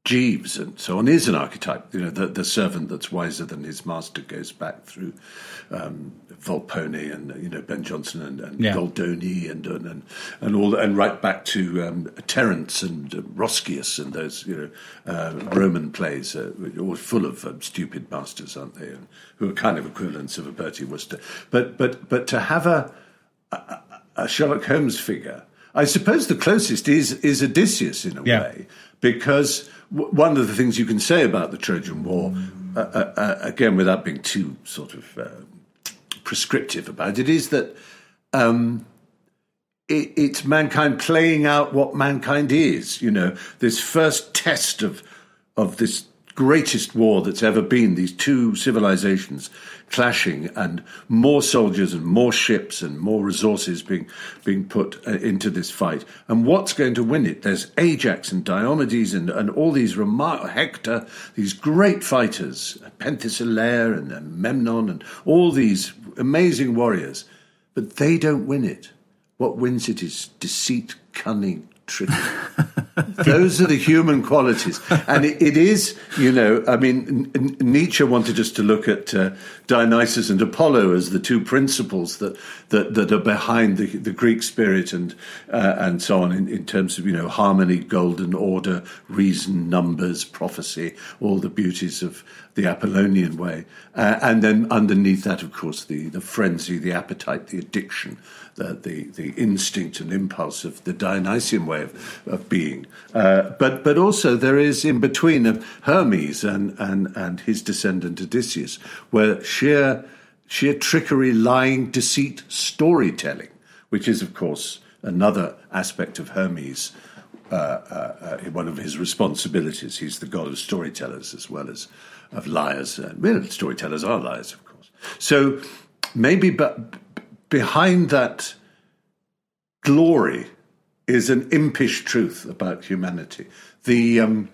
Jeeves and so on is an archetype. You know, the, the servant that's wiser than his master goes back through um, Volpone and you know Ben Jonson and, and yeah. Goldoni and and and all and right back to um, Terence and uh, Roscius and those you know uh, Roman plays, uh, all full of um, stupid masters, aren't they? And who are kind of equivalents of a Bertie Wooster. But but but to have a, a, a Sherlock Holmes figure, I suppose the closest is is Odysseus in a yeah. way, because one of the things you can say about the Trojan War, uh, uh, uh, again, without being too sort of uh, prescriptive about it, is that um, it, it's mankind playing out what mankind is. You know, this first test of of this greatest war that's ever been, these two civilizations clashing and more soldiers and more ships and more resources being being put uh, into this fight. And what's going to win it? There's Ajax and Diomedes and, and all these remar- Hector, these great fighters, Penthesilea and, and Memnon and all these amazing warriors. But they don't win it. What wins it is deceit, cunning, trickery. Those are the human qualities. And it, it is, you know, I mean, N- Nietzsche wanted us to look at uh, Dionysus and Apollo as the two principles that that, that are behind the, the Greek spirit and uh, and so on in, in terms of, you know, harmony, golden order, reason, numbers, prophecy, all the beauties of the Apollonian way. Uh, and then underneath that, of course, the, the frenzy, the appetite, the addiction, the, the, the instinct and impulse of the Dionysian way of, of being. Uh, but but also there is in between of Hermes and, and, and his descendant Odysseus, where sheer sheer trickery, lying, deceit, storytelling, which is, of course, another aspect of Hermes, uh, uh, uh, one of his responsibilities. He's the god of storytellers as well as of liars. Uh, well, storytellers are liars, of course. So maybe but behind that glory is an impish truth about humanity. The um,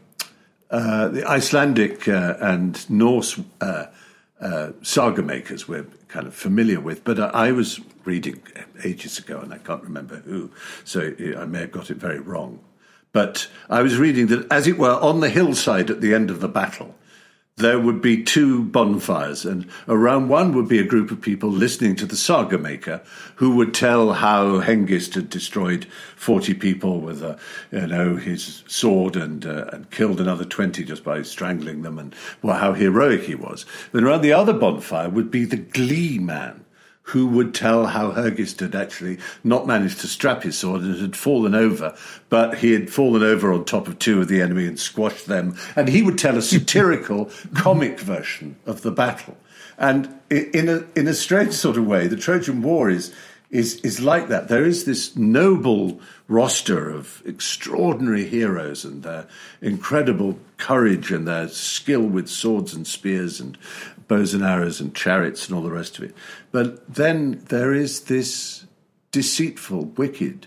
uh, the Icelandic uh, and Norse uh, uh, saga makers we're kind of familiar with, but I, I was reading ages ago, and I can't remember who, so I may have got it very wrong. But I was reading that, as it were, on the hillside at the end of the battle, there would be two bonfires, and around one would be a group of people listening to the saga maker, who would tell how Hengist had destroyed forty people with, a, you know, his sword and uh, and killed another twenty just by strangling them, and well, how heroic he was. Then around the other bonfire would be the glee man, who would tell how Hengist had actually not managed to strap his sword and had fallen over, but he had fallen over on top of two of the enemy and squashed them. And he would tell a satirical, comic version of the battle. And in a in a strange sort of way, the Trojan War is is is like that. There is this noble roster of extraordinary heroes and their incredible courage and their skill with swords and spears and bows and arrows and chariots and all the rest of it. But then there is this deceitful, wicked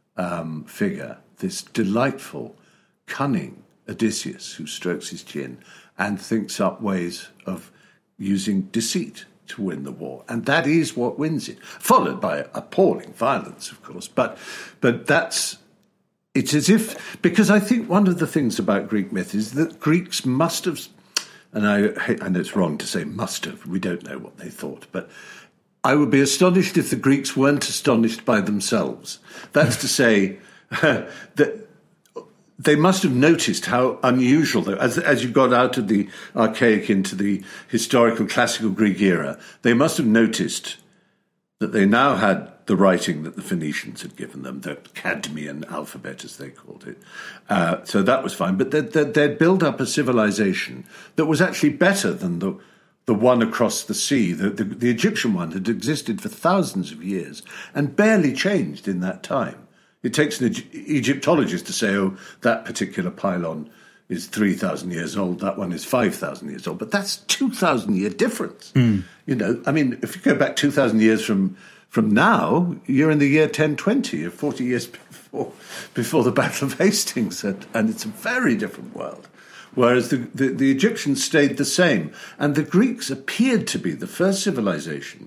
um, figure, this delightful, cunning Odysseus who strokes his chin and thinks up ways of using deceit to win the war. And that is what wins it, followed by appalling violence, of course. But but that's, it's as if, because I think one of the things about Greek myth is that Greeks must have, and I, I know it's wrong to say must have, we don't know what they thought, but I would be astonished if the Greeks weren't astonished by themselves. That's to say, that they must have noticed how unusual, as, as you got out of the archaic into the historical classical Greek era, they must have noticed that they now had the writing that the Phoenicians had given them, the Cadmean alphabet, as they called it. Uh, so that was fine. But they'd, they'd, they'd built up a civilization that was actually better than the the one across the sea. The, the, the Egyptian one had existed for thousands of years and barely changed in that time. It takes an Egyptologist to say, oh, that particular pylon is three thousand years old, that one is five thousand years old. But that's two thousand year difference. Mm. You know, I mean, if you go back two thousand years from from now, you're in the year ten twenty, you're forty years before, before the Battle of Hastings, and, and it's a very different world. Whereas the, the, the Egyptians stayed the same. And the Greeks appeared to be the first civilization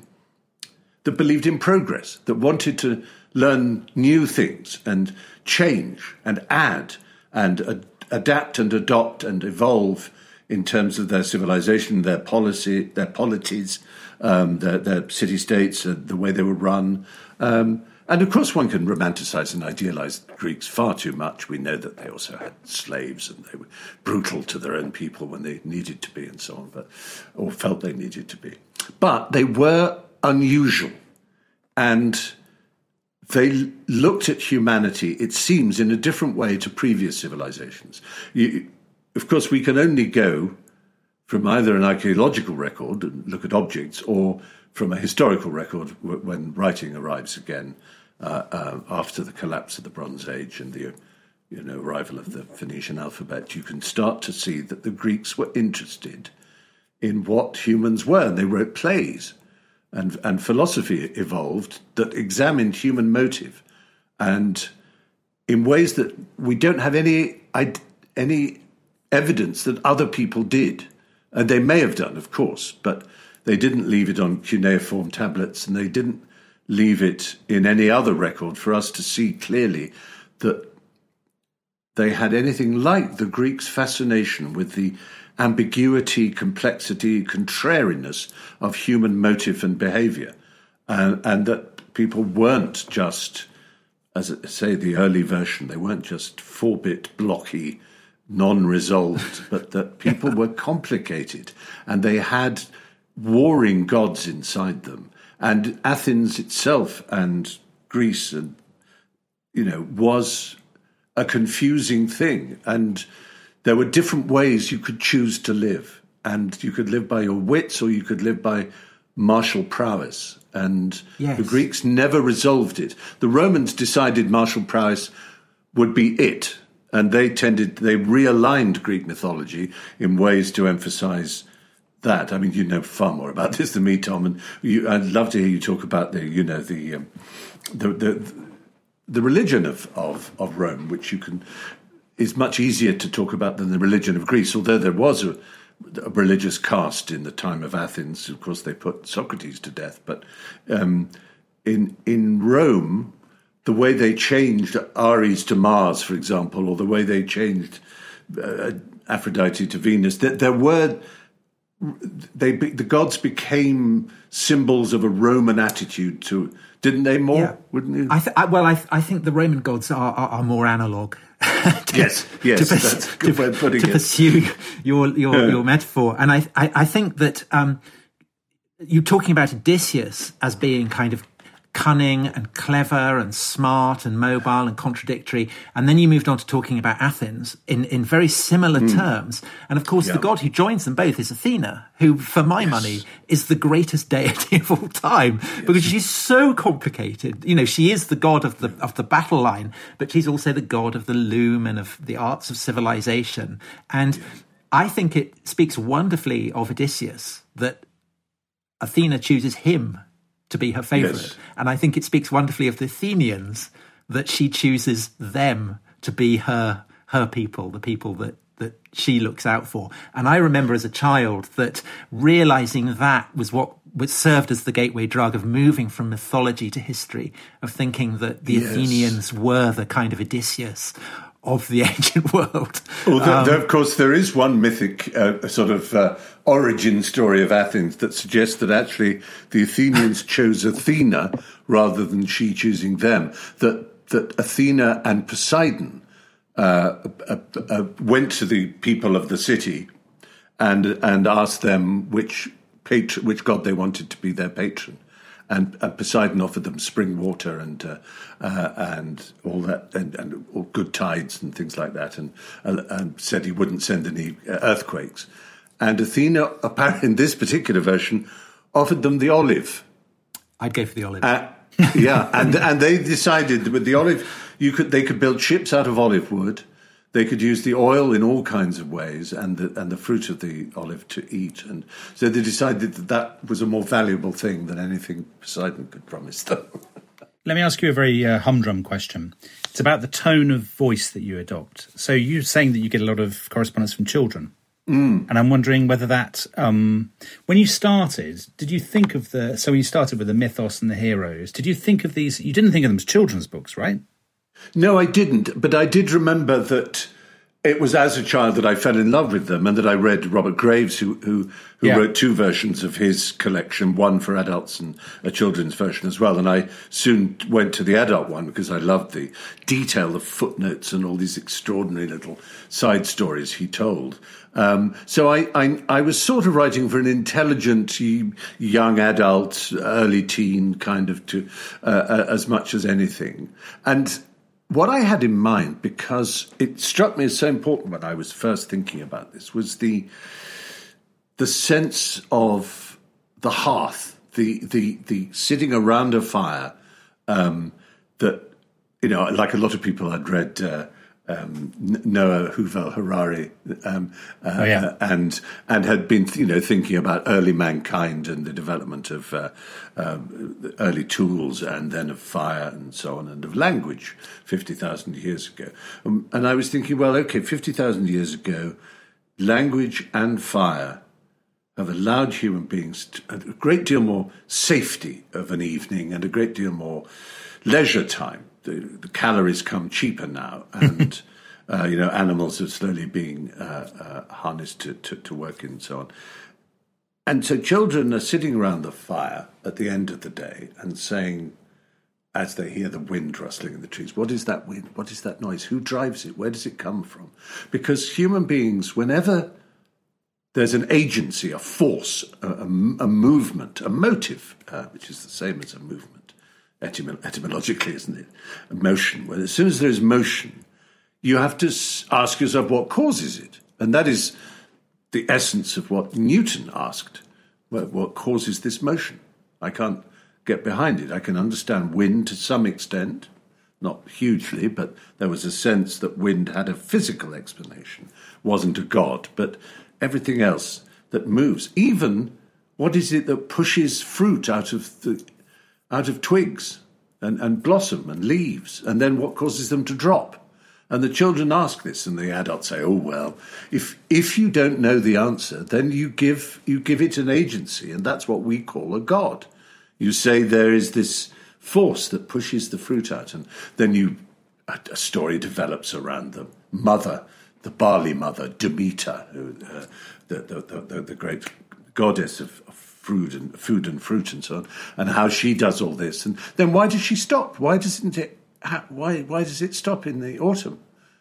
that believed in progress, that wanted to learn new things and change and add and ad- adapt and adopt and evolve in terms of their civilization, their policy, their polities, um, their, their city-states, uh, the way they were run. Um, and, of course, one can romanticize and idealize the Greeks far too much. We know that they also had slaves and they were brutal to their own people when they needed to be and so on, but or felt they needed to be. But they were unusual, and they looked at humanity, it seems, in a different way to previous civilizations. You, of course, we can only go from either an archaeological record and look at objects, or from a historical record when writing arrives again uh, uh, after the collapse of the Bronze Age and the you know, arrival of the Phoenician alphabet. You can start to see that the Greeks were interested in what humans were. And they wrote plays, and, and philosophy evolved that examined human motive, and in ways that we don't have any any evidence that other people did. And they may have done, of course, but they didn't leave it on cuneiform tablets, and they didn't leave it in any other record for us to see clearly that they had anything like the Greeks' fascination with the ambiguity, complexity, contrariness of human motive and behavior, and, and that people weren't just, as I say, the early version, they weren't just four-bit blocky, non-resolved, but that people were complicated, and they had warring gods inside them. And Athens itself and Greece, and you know, was a confusing thing, and there were different ways you could choose to live, and you could live by your wits, or you could live by martial prowess. And yes. The Greeks never resolved it. The Romans decided martial prowess would be it, and they tended, they realigned Greek mythology in ways to emphasize that. I mean, you know far more about this than me, Tom, and you, I'd love to hear you talk about the, you know, the um, the, the the religion of, of, of Rome, which you can is much easier to talk about than the religion of Greece, although there was a, a religious caste in the time of Athens. Of course, they put Socrates to death, but um, in in Rome, the way they changed Ares to Mars, for example, or the way they changed uh, Aphrodite to Venus, that there were they the gods became symbols of a Roman attitude to, didn't they? More, yeah. Wouldn't you? I th- I, well, I, th- I think the Roman gods are are, are more analog. to, yes, yes, to, pers- that's a good to, way of putting to it. pursue your your, yeah. your metaphor, and I I, I think that um, you're talking about Odysseus as being kind of cunning and clever and smart and mobile and contradictory. And then you moved on to talking about Athens in, in very similar mm. terms. And of course, yeah. the god who joins them both is Athena, who, for my yes. money, is the greatest deity of all time, yes. because she's so complicated. You know, she is the god of the of the battle line, but she's also the god of the loom and of the arts of civilization. And yes. I think it speaks wonderfully of Odysseus that Athena chooses him to be her favourite. Yes. And I think it speaks wonderfully of the Athenians that she chooses them to be her her people, the people that, that she looks out for. And I remember as a child that realising that was what was served as the gateway drug of moving from mythology to history, of thinking that the yes. Athenians were the kind of Odysseus of the ancient world. Well, there, um, there, of course, there is one mythic uh, sort of uh, origin story of Athens that suggests that actually the Athenians chose Athena rather than she choosing them. That that Athena and Poseidon uh, uh, uh, went to the people of the city and and asked them which patron, which god they wanted to be their patron. And, and Poseidon offered them spring water and uh, uh, and all that, and, and all good tides and things like that, and, uh, and said he wouldn't send any uh, earthquakes. And Athena, apparently in this particular version, offered them the olive. I'd go for the olive. Uh, yeah, and and they decided that with the olive, you could they could build ships out of olive wood. They could use the oil in all kinds of ways, and the and the fruit of the olive to eat. And so they decided that that was a more valuable thing than anything Poseidon could promise them. Let me ask you a very uh, humdrum question. It's about the tone of voice that you adopt. So you're saying that you get a lot of correspondence from children. Mm. And I'm wondering whether that, um, when you started, did you think of the, so when you started with the mythos and the heroes, did you think of these, you didn't think of them as children's books, right? No, I didn't. But I did remember that it was as a child that I fell in love with them, and that I read Robert Graves, who who, who yeah. wrote two versions of his collection, one for adults and a children's version as well. And I soon went to the adult one because I loved the detail of footnotes and all these extraordinary little side stories he told. Um, so I, I, I was sort of writing for an intelligent young adult, early teen kind of, to uh, as much as anything. And what I had in mind, because it struck me as so important when I was first thinking about this, was the the sense of the hearth, the the the sitting around a fire. Um, that, you know, like a lot of people, I'd read uh, um, Noah Yuval Harari, um, uh, oh, yeah. and and had been, you know, thinking about early mankind and the development of uh, um, early tools, and then of fire and so on, and of language fifty thousand years ago. Um, and I was thinking, well, okay, fifty thousand years ago, language and fire have allowed human beings to, a great deal more safety of an evening and a great deal more leisure time. The, the calories come cheaper now, and uh, you know, animals are slowly being uh, uh, harnessed to, to, to work and so on. And so children are sitting around the fire at the end of the day and saying, as they hear the wind rustling in the trees, what is that wind? What is that noise? Who drives it? Where does it come from? Because human beings, whenever there's an agency, a force, a, a, a movement, a motive, uh, which is the same as a movement, etym- etymologically, isn't it? A motion. Well, as soon as there is motion, you have to ask yourself what causes it. And that is the essence of what Newton asked. What, what causes this motion? I can't get behind it. I can understand wind to some extent, not hugely, but there was a sense that wind had a physical explanation, wasn't a god, but everything else that moves, even what is it that pushes fruit out of the out of twigs and, and blossom and leaves, and then what causes them to drop? And the children ask this, and the adults say, "Oh well, if if you don't know the answer, then you give you give it an agency, and that's what we call a god. You say there is this force that pushes the fruit out, and then you a, a story develops around the mother." The barley mother, Demeter, who, uh, the, the, the, the great goddess of, of food and food and fruit and so on, and how she does all this. And then why does she stop? Why doesn't it? How, why why does it stop in the autumn?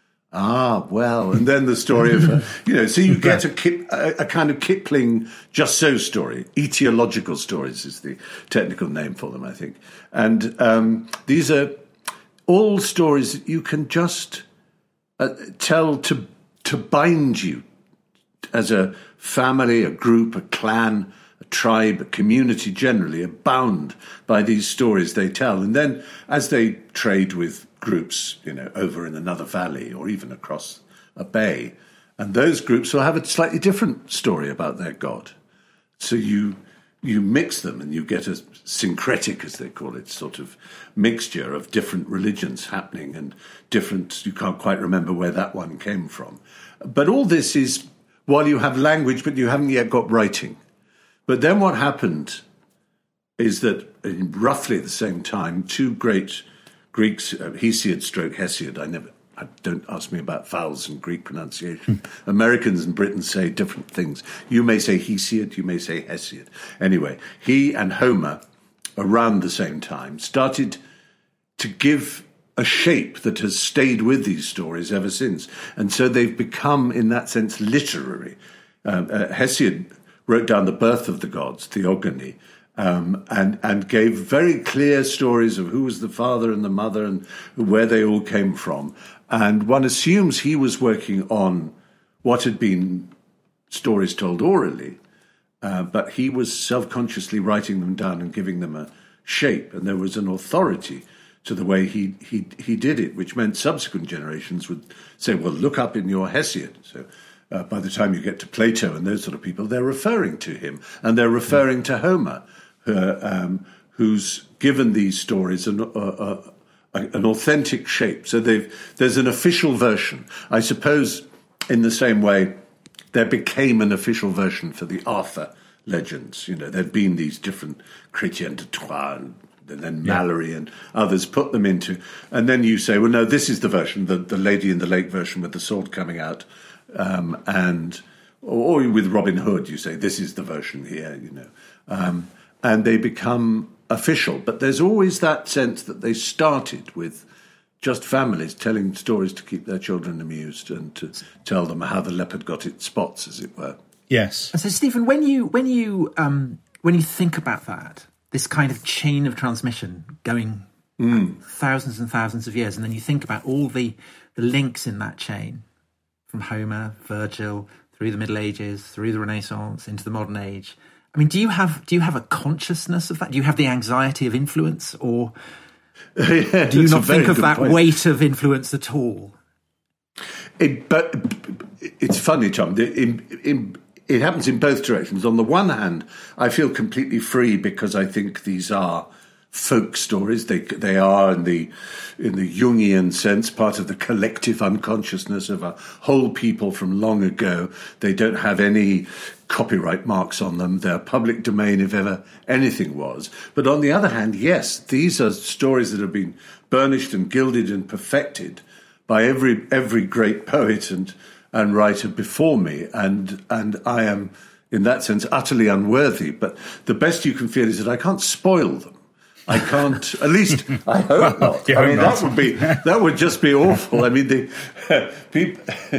Ah, well, and then the story of, uh, you know, so you get a, Kip, a, a kind of Kipling just so story. Etiological stories is the technical name for them, I think. And um, these are all stories that you can just uh, tell to to bind you as a family, a group, a clan, a tribe, a community generally, are bound by these stories they tell. And then as they trade with groups, you know, over in another valley or even across a bay, and those groups will have a slightly different story about their god. So you you mix them and you get a syncretic, as they call it, sort of mixture of different religions happening, and different, you can't quite remember where that one came from. But all this is while you have language, but you haven't yet got writing. But then what happened is that in roughly at the same time, two great Greeks, uh, Hesiod stroke Hesiod, I never, I, don't ask me about vowels and Greek pronunciation. Americans in Britain say different things. You may say Hesiod, you may say Hesiod. Anyway, he and Homer, around the same time, started to give a shape that has stayed with these stories ever since. And so they've become, in that sense, literary. Um, uh, Hesiod wrote down the birth of the gods, Theogony, um, and, and gave very clear stories of who was the father and the mother and where they all came from. And one assumes he was working on what had been stories told orally, uh, but he was self-consciously writing them down and giving them a shape, and there was an authority to the way he, he he did it, which meant subsequent generations would say, well, look up in your Hesiod. So uh, by the time you get to Plato and those sort of people, they're referring to him, and they're referring to Homer, uh, um, who's given these stories an, uh, uh, an authentic shape. So they've, there's an official version. I suppose in the same way there became an official version for the Arthur legends. You know, there'd been these different chrétiens de Troyes and and then Mallory yeah. and others put them into, and then you say, well, no, this is the version, the, the Lady in the Lake version with the sword coming out, um, and or, or with Robin Hood, you say, this is the version here, you know, um, and they become official. But there's always that sense that they started with just families telling stories to keep their children amused and to tell them how the leopard got its spots, as it were. Yes. And so, Stephen, when you when you um, when you think about that, this kind of chain of transmission going mm. thousands and thousands of years, and then you think about all the, the links in that chain, from Homer, Virgil, through the Middle Ages, through the Renaissance, into the modern age. I mean, do you have do you have a consciousness of that? Do you have the anxiety of influence, or yeah, do you not think of that point. weight of influence at all? It, but it's funny, Tom. In, in, it happens in both directions. On the one hand, I feel completely free because I think these are folk stories. They they are, in the in the Jungian sense, part of the collective unconsciousness of a whole people from long ago. They don't have any copyright marks on them. They're public domain if ever anything was. But on the other hand, yes, these are stories that have been burnished and gilded and perfected by every every great poet and and writer before me, and and I am, in that sense, utterly unworthy. But the best you can feel is that I can't spoil them. I can't. At least I hope well, not. I mean, not. that would be that would just be awful. I mean, the uh, people,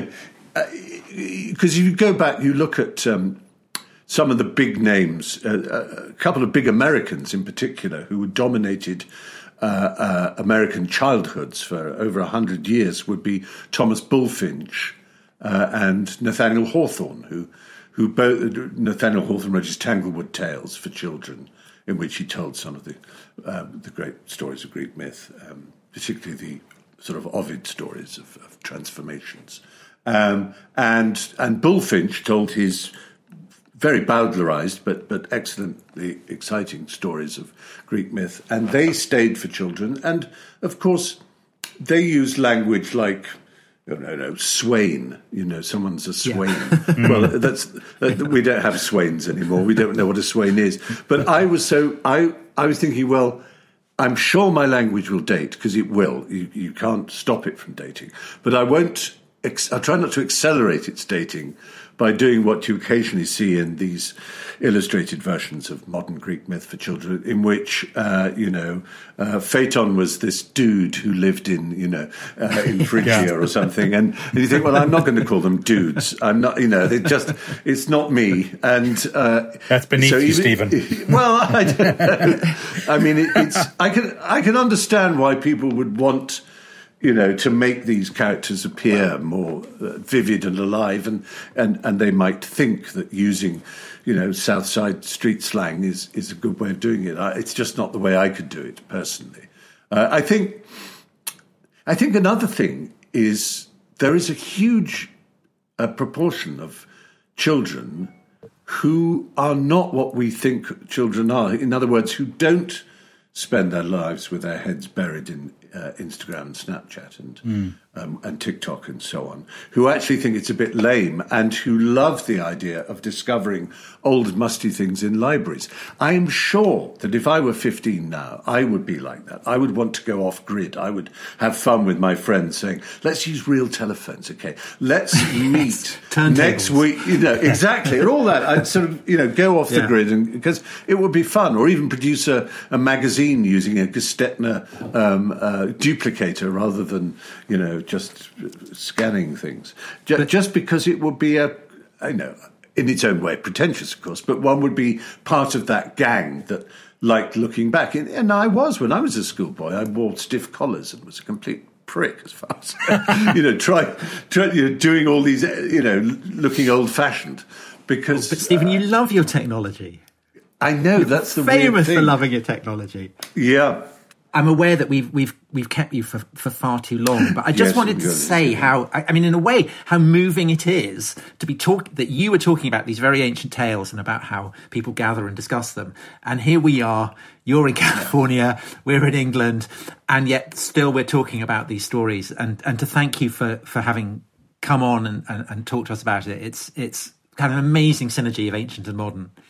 because uh, you go back, you look at um, some of the big names, uh, a couple of big Americans in particular, who dominated uh, uh, American childhoods for over a hundred years, would be Thomas Bulfinch uh, and Nathaniel Hawthorne, who who both Nathaniel Hawthorne wrote his Tanglewood Tales for children, in which he told some of the um, the great stories of Greek myth, um, particularly the sort of Ovid stories of, of transformations. Um, and and Bulfinch told his very Bowdlerized but but excellently exciting stories of Greek myth, and they stayed for children. And of course, they used language like, no, no, no, swain. You know, someone's a swain. Yeah. Well, that's uh, we don't have swains anymore. We don't know what a swain is. But I was so I I was thinking, well, I'm sure my language will date, because it will. You, you can't stop it from dating. But I won't. Ex- I'll try not to accelerate its dating by doing what you occasionally see in these illustrated versions of modern Greek myth for children, in which, uh, you know, uh, Phaeton was this dude who lived in, you know, uh, in Phrygia yeah. or something. And, and you think, well, I'm not going to call them dudes. I'm not, you know, they just, it's not me. And uh, that's beneath so you, even, Stephen. Well, I don't know. I mean, it, it's, I can, I can understand why people would want, you know, to make these characters appear more uh, vivid and alive, and, and, and they might think that using, you know, South Side street slang is, is a good way of doing it. I, it's just not the way I could do it personally. Uh, I think, I think another thing is there is a huge uh, proportion of children who are not what we think children are. In other words, who don't spend their lives with their heads buried in uh, Instagram and Snapchat and mm. um, and TikTok and so on, who actually think it's a bit lame and who love the idea of discovering old musty things in libraries. I'm sure that if I were fifteen now, I would be like that. I would want to go off grid. I would have fun with my friends saying, let's use real telephones, okay? Let's meet next week. You know, exactly. And all that. I'd sort of, you know, go off yeah. the grid, and because it would be fun. Or even produce a, a magazine using a Gestetner um, uh, duplicator rather than, you know, just scanning things. Just, but, just because it would be a, I know, in its own way, pretentious, of course, but one would be part of that gang that liked looking back. And, and I was, when I was a schoolboy, I wore stiff collars and was a complete prick as far as, you know, try, try you know, doing all these, you know, looking old-fashioned. Because, but, Stephen, uh, you love your technology. I know, You're that's the famous weird thing. for loving your technology. Yeah. I'm aware that we've we've we've kept you for, for far too long, but I just yes, wanted to say how I, I mean, in a way, how moving it is to be talk that you were talking about these very ancient tales and about how people gather and discuss them, and here we are. You're in California, we're in England, and yet still we're talking about these stories. And and to thank you for for having come on and, and, and talk to us about it. It's it's kind of an amazing synergy of ancient and modern.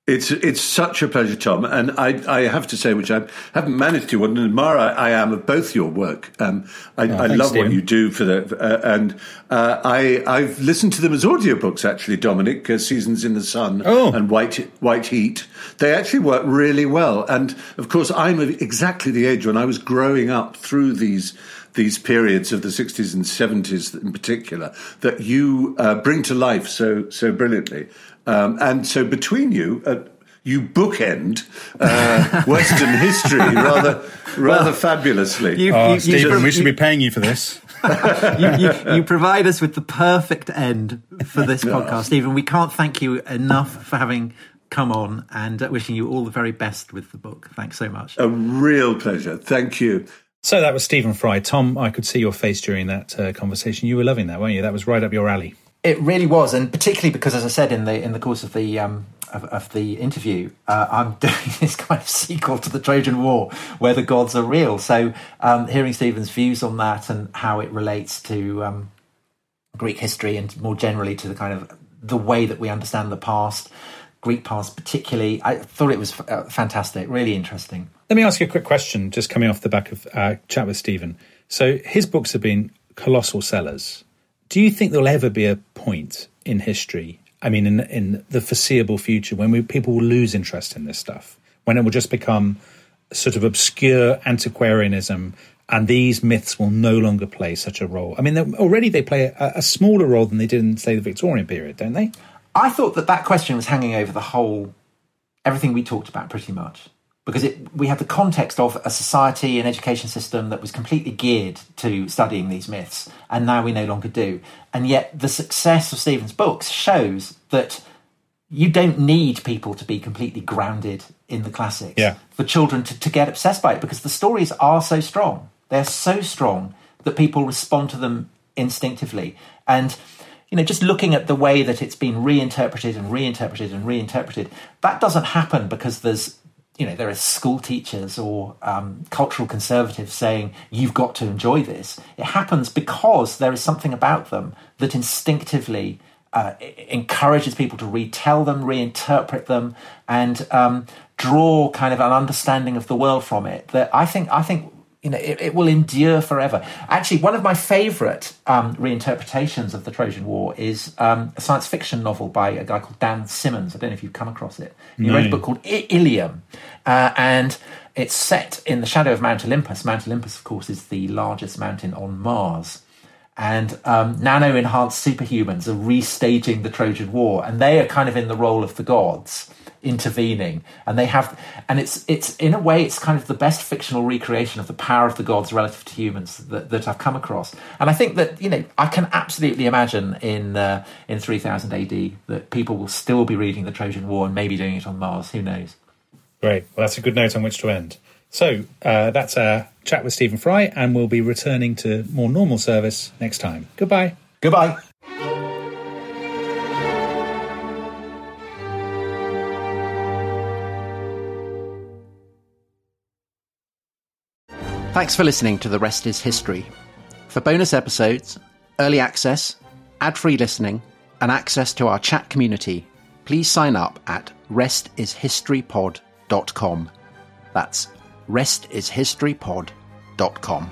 It's it's such a pleasure, Tom, and I, I have to say, which I haven't managed to, what an admirer I am of both your work. Um, I, oh, I thanks, love Stephen. what you do for the, uh, and uh, I I've listened to them as audiobooks actually, Dominic. Uh, Seasons in the Sun oh. and White White Heat. They actually work really well, and of course, I'm of exactly the age when I was growing up through these. These periods of the sixties and seventies in particular that you uh, bring to life so so brilliantly. Um, and so between you, uh, you bookend uh, Western history rather rather well, fabulously. You, oh, you, Stephen, you, we should be paying you for this. you, you, you provide us with the perfect end for this podcast, Stephen. We can't thank you enough for having come on, and uh, wishing you all the very best with the book. Thanks so much. A real pleasure. Thank you. So that was Stephen Fry. Tom, I could see your face during that uh, conversation. You were loving that, weren't you? That was right up your alley. It really was, and particularly because, as I said in the in the course of the um, of, of the interview, uh, I'm doing this kind of sequel to the Trojan War, where the gods are real. So, um, hearing Stephen's views on that and how it relates to um, Greek history and more generally to the kind of the way that we understand the past, Greek past particularly, I thought it was uh, fantastic, really interesting. Let me ask you a quick question, just coming off the back of our uh, chat with Stephen. So his books have been colossal sellers. Do you think there'll ever be a point in history, I mean, in, in the foreseeable future, when we, people will lose interest in this stuff, when it will just become sort of obscure antiquarianism and these myths will no longer play such a role? I mean, already they play a, a smaller role than they did in, say, the Victorian period, don't they? I thought that that question was hanging over the whole, everything we talked about pretty much. Because it, we had the context of a society, an education system that was completely geared to studying these myths, and now we no longer do. And yet the success of Stephen's books shows that you don't need people to be completely grounded in the classics yeah. for children to, to get obsessed by it, because the stories are so strong. They're so strong that people respond to them instinctively. And, you know, just looking at the way that it's been reinterpreted and reinterpreted and reinterpreted, that doesn't happen because there's You know, there are school teachers or um, cultural conservatives saying, you've got to enjoy this. It happens because there is something about them that instinctively uh, encourages people to retell them, reinterpret them, and um, draw kind of an understanding of the world from it that I think, I think you know, it, it will endure forever. Actually, one of my favourite um, reinterpretations of the Trojan War is um, a science fiction novel by a guy called Dan Simmons. I don't know if you've come across it. He no. wrote a book called I- Ilium, uh, and it's set in the shadow of Mount Olympus. Mount Olympus, of course, is the largest mountain on Mars. And um, nano-enhanced superhumans are restaging the Trojan War, and they are kind of in the role of the gods, intervening, and they have, and it's it's in a way it's kind of the best fictional recreation of the power of the gods relative to humans that, that I've come across. And I think that, you know, I can absolutely imagine in uh, in three thousand A D that people will still be reading the Trojan War and maybe doing it on Mars. Who knows? Great. Well, that's a good note on which to end. So uh, that's a chat with Stephen Fry, and we'll be returning to more normal service next time. Goodbye. Goodbye. Thanks for listening to The Rest is History. For bonus episodes, early access, ad-free listening, and access to our chat community, please sign up at rest is history pod dot com. That's rest is history pod dot com.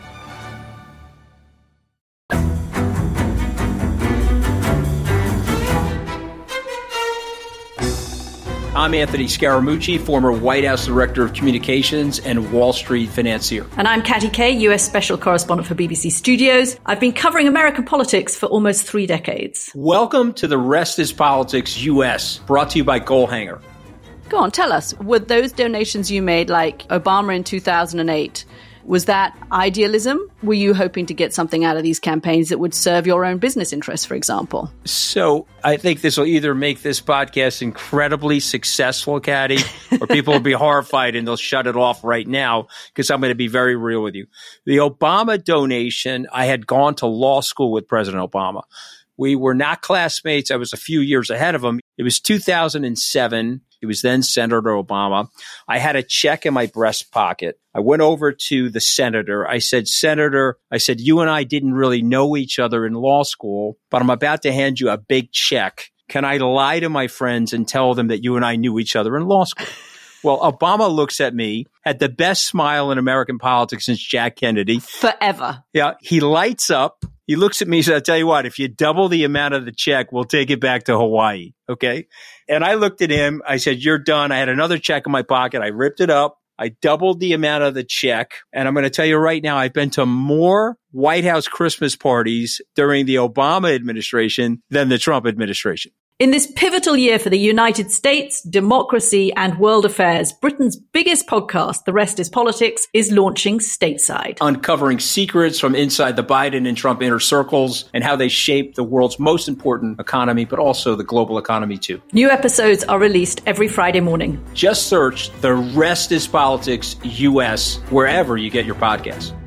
I'm Anthony Scaramucci, former White House Director of Communications and Wall Street financier. And I'm Katty Kay, U S Special Correspondent for B B C Studios. I've been covering American politics for almost three decades. Welcome to The Rest is Politics U S, brought to you by Goalhanger. Go on, tell us, were those donations you made, like Obama in two thousand eight, was that idealism? Were you hoping to get something out of these campaigns that would serve your own business interests, for example? So I think this will either make this podcast incredibly successful, Katty, or people will be horrified and they'll shut it off right now, because I'm going to be very real with you. The Obama donation, I had gone to law school with President Obama. We were not classmates. I was a few years ahead of him. It was two thousand seven. He was then Senator Obama. I had a check in my breast pocket. I went over to the senator. I said, Senator, I said, you and I didn't really know each other in law school, but I'm about to hand you a big check. can I lie to my friends and tell them that you and I knew each other in law school? Well, Obama looks at me, had the best smile in American politics since Jack Kennedy. Forever. Yeah. He lights up. He looks at me and says, I'll tell you what, if you double the amount of the check, we'll take it back to Hawaii. Okay. And I looked at him. I said, you're done. I had another check in my pocket. I ripped it up. I doubled the amount of the check. And I'm going to tell you right now, I've been to more White House Christmas parties during the Obama administration than the Trump administration. In this pivotal year for the United States, democracy, and world affairs, Britain's biggest podcast, The Rest is Politics, is launching stateside. Uncovering secrets from inside the Biden and Trump inner circles and how they shape the world's most important economy, but also the global economy too. New episodes are released every Friday morning. Just search The Rest is Politics U S wherever you get your podcasts.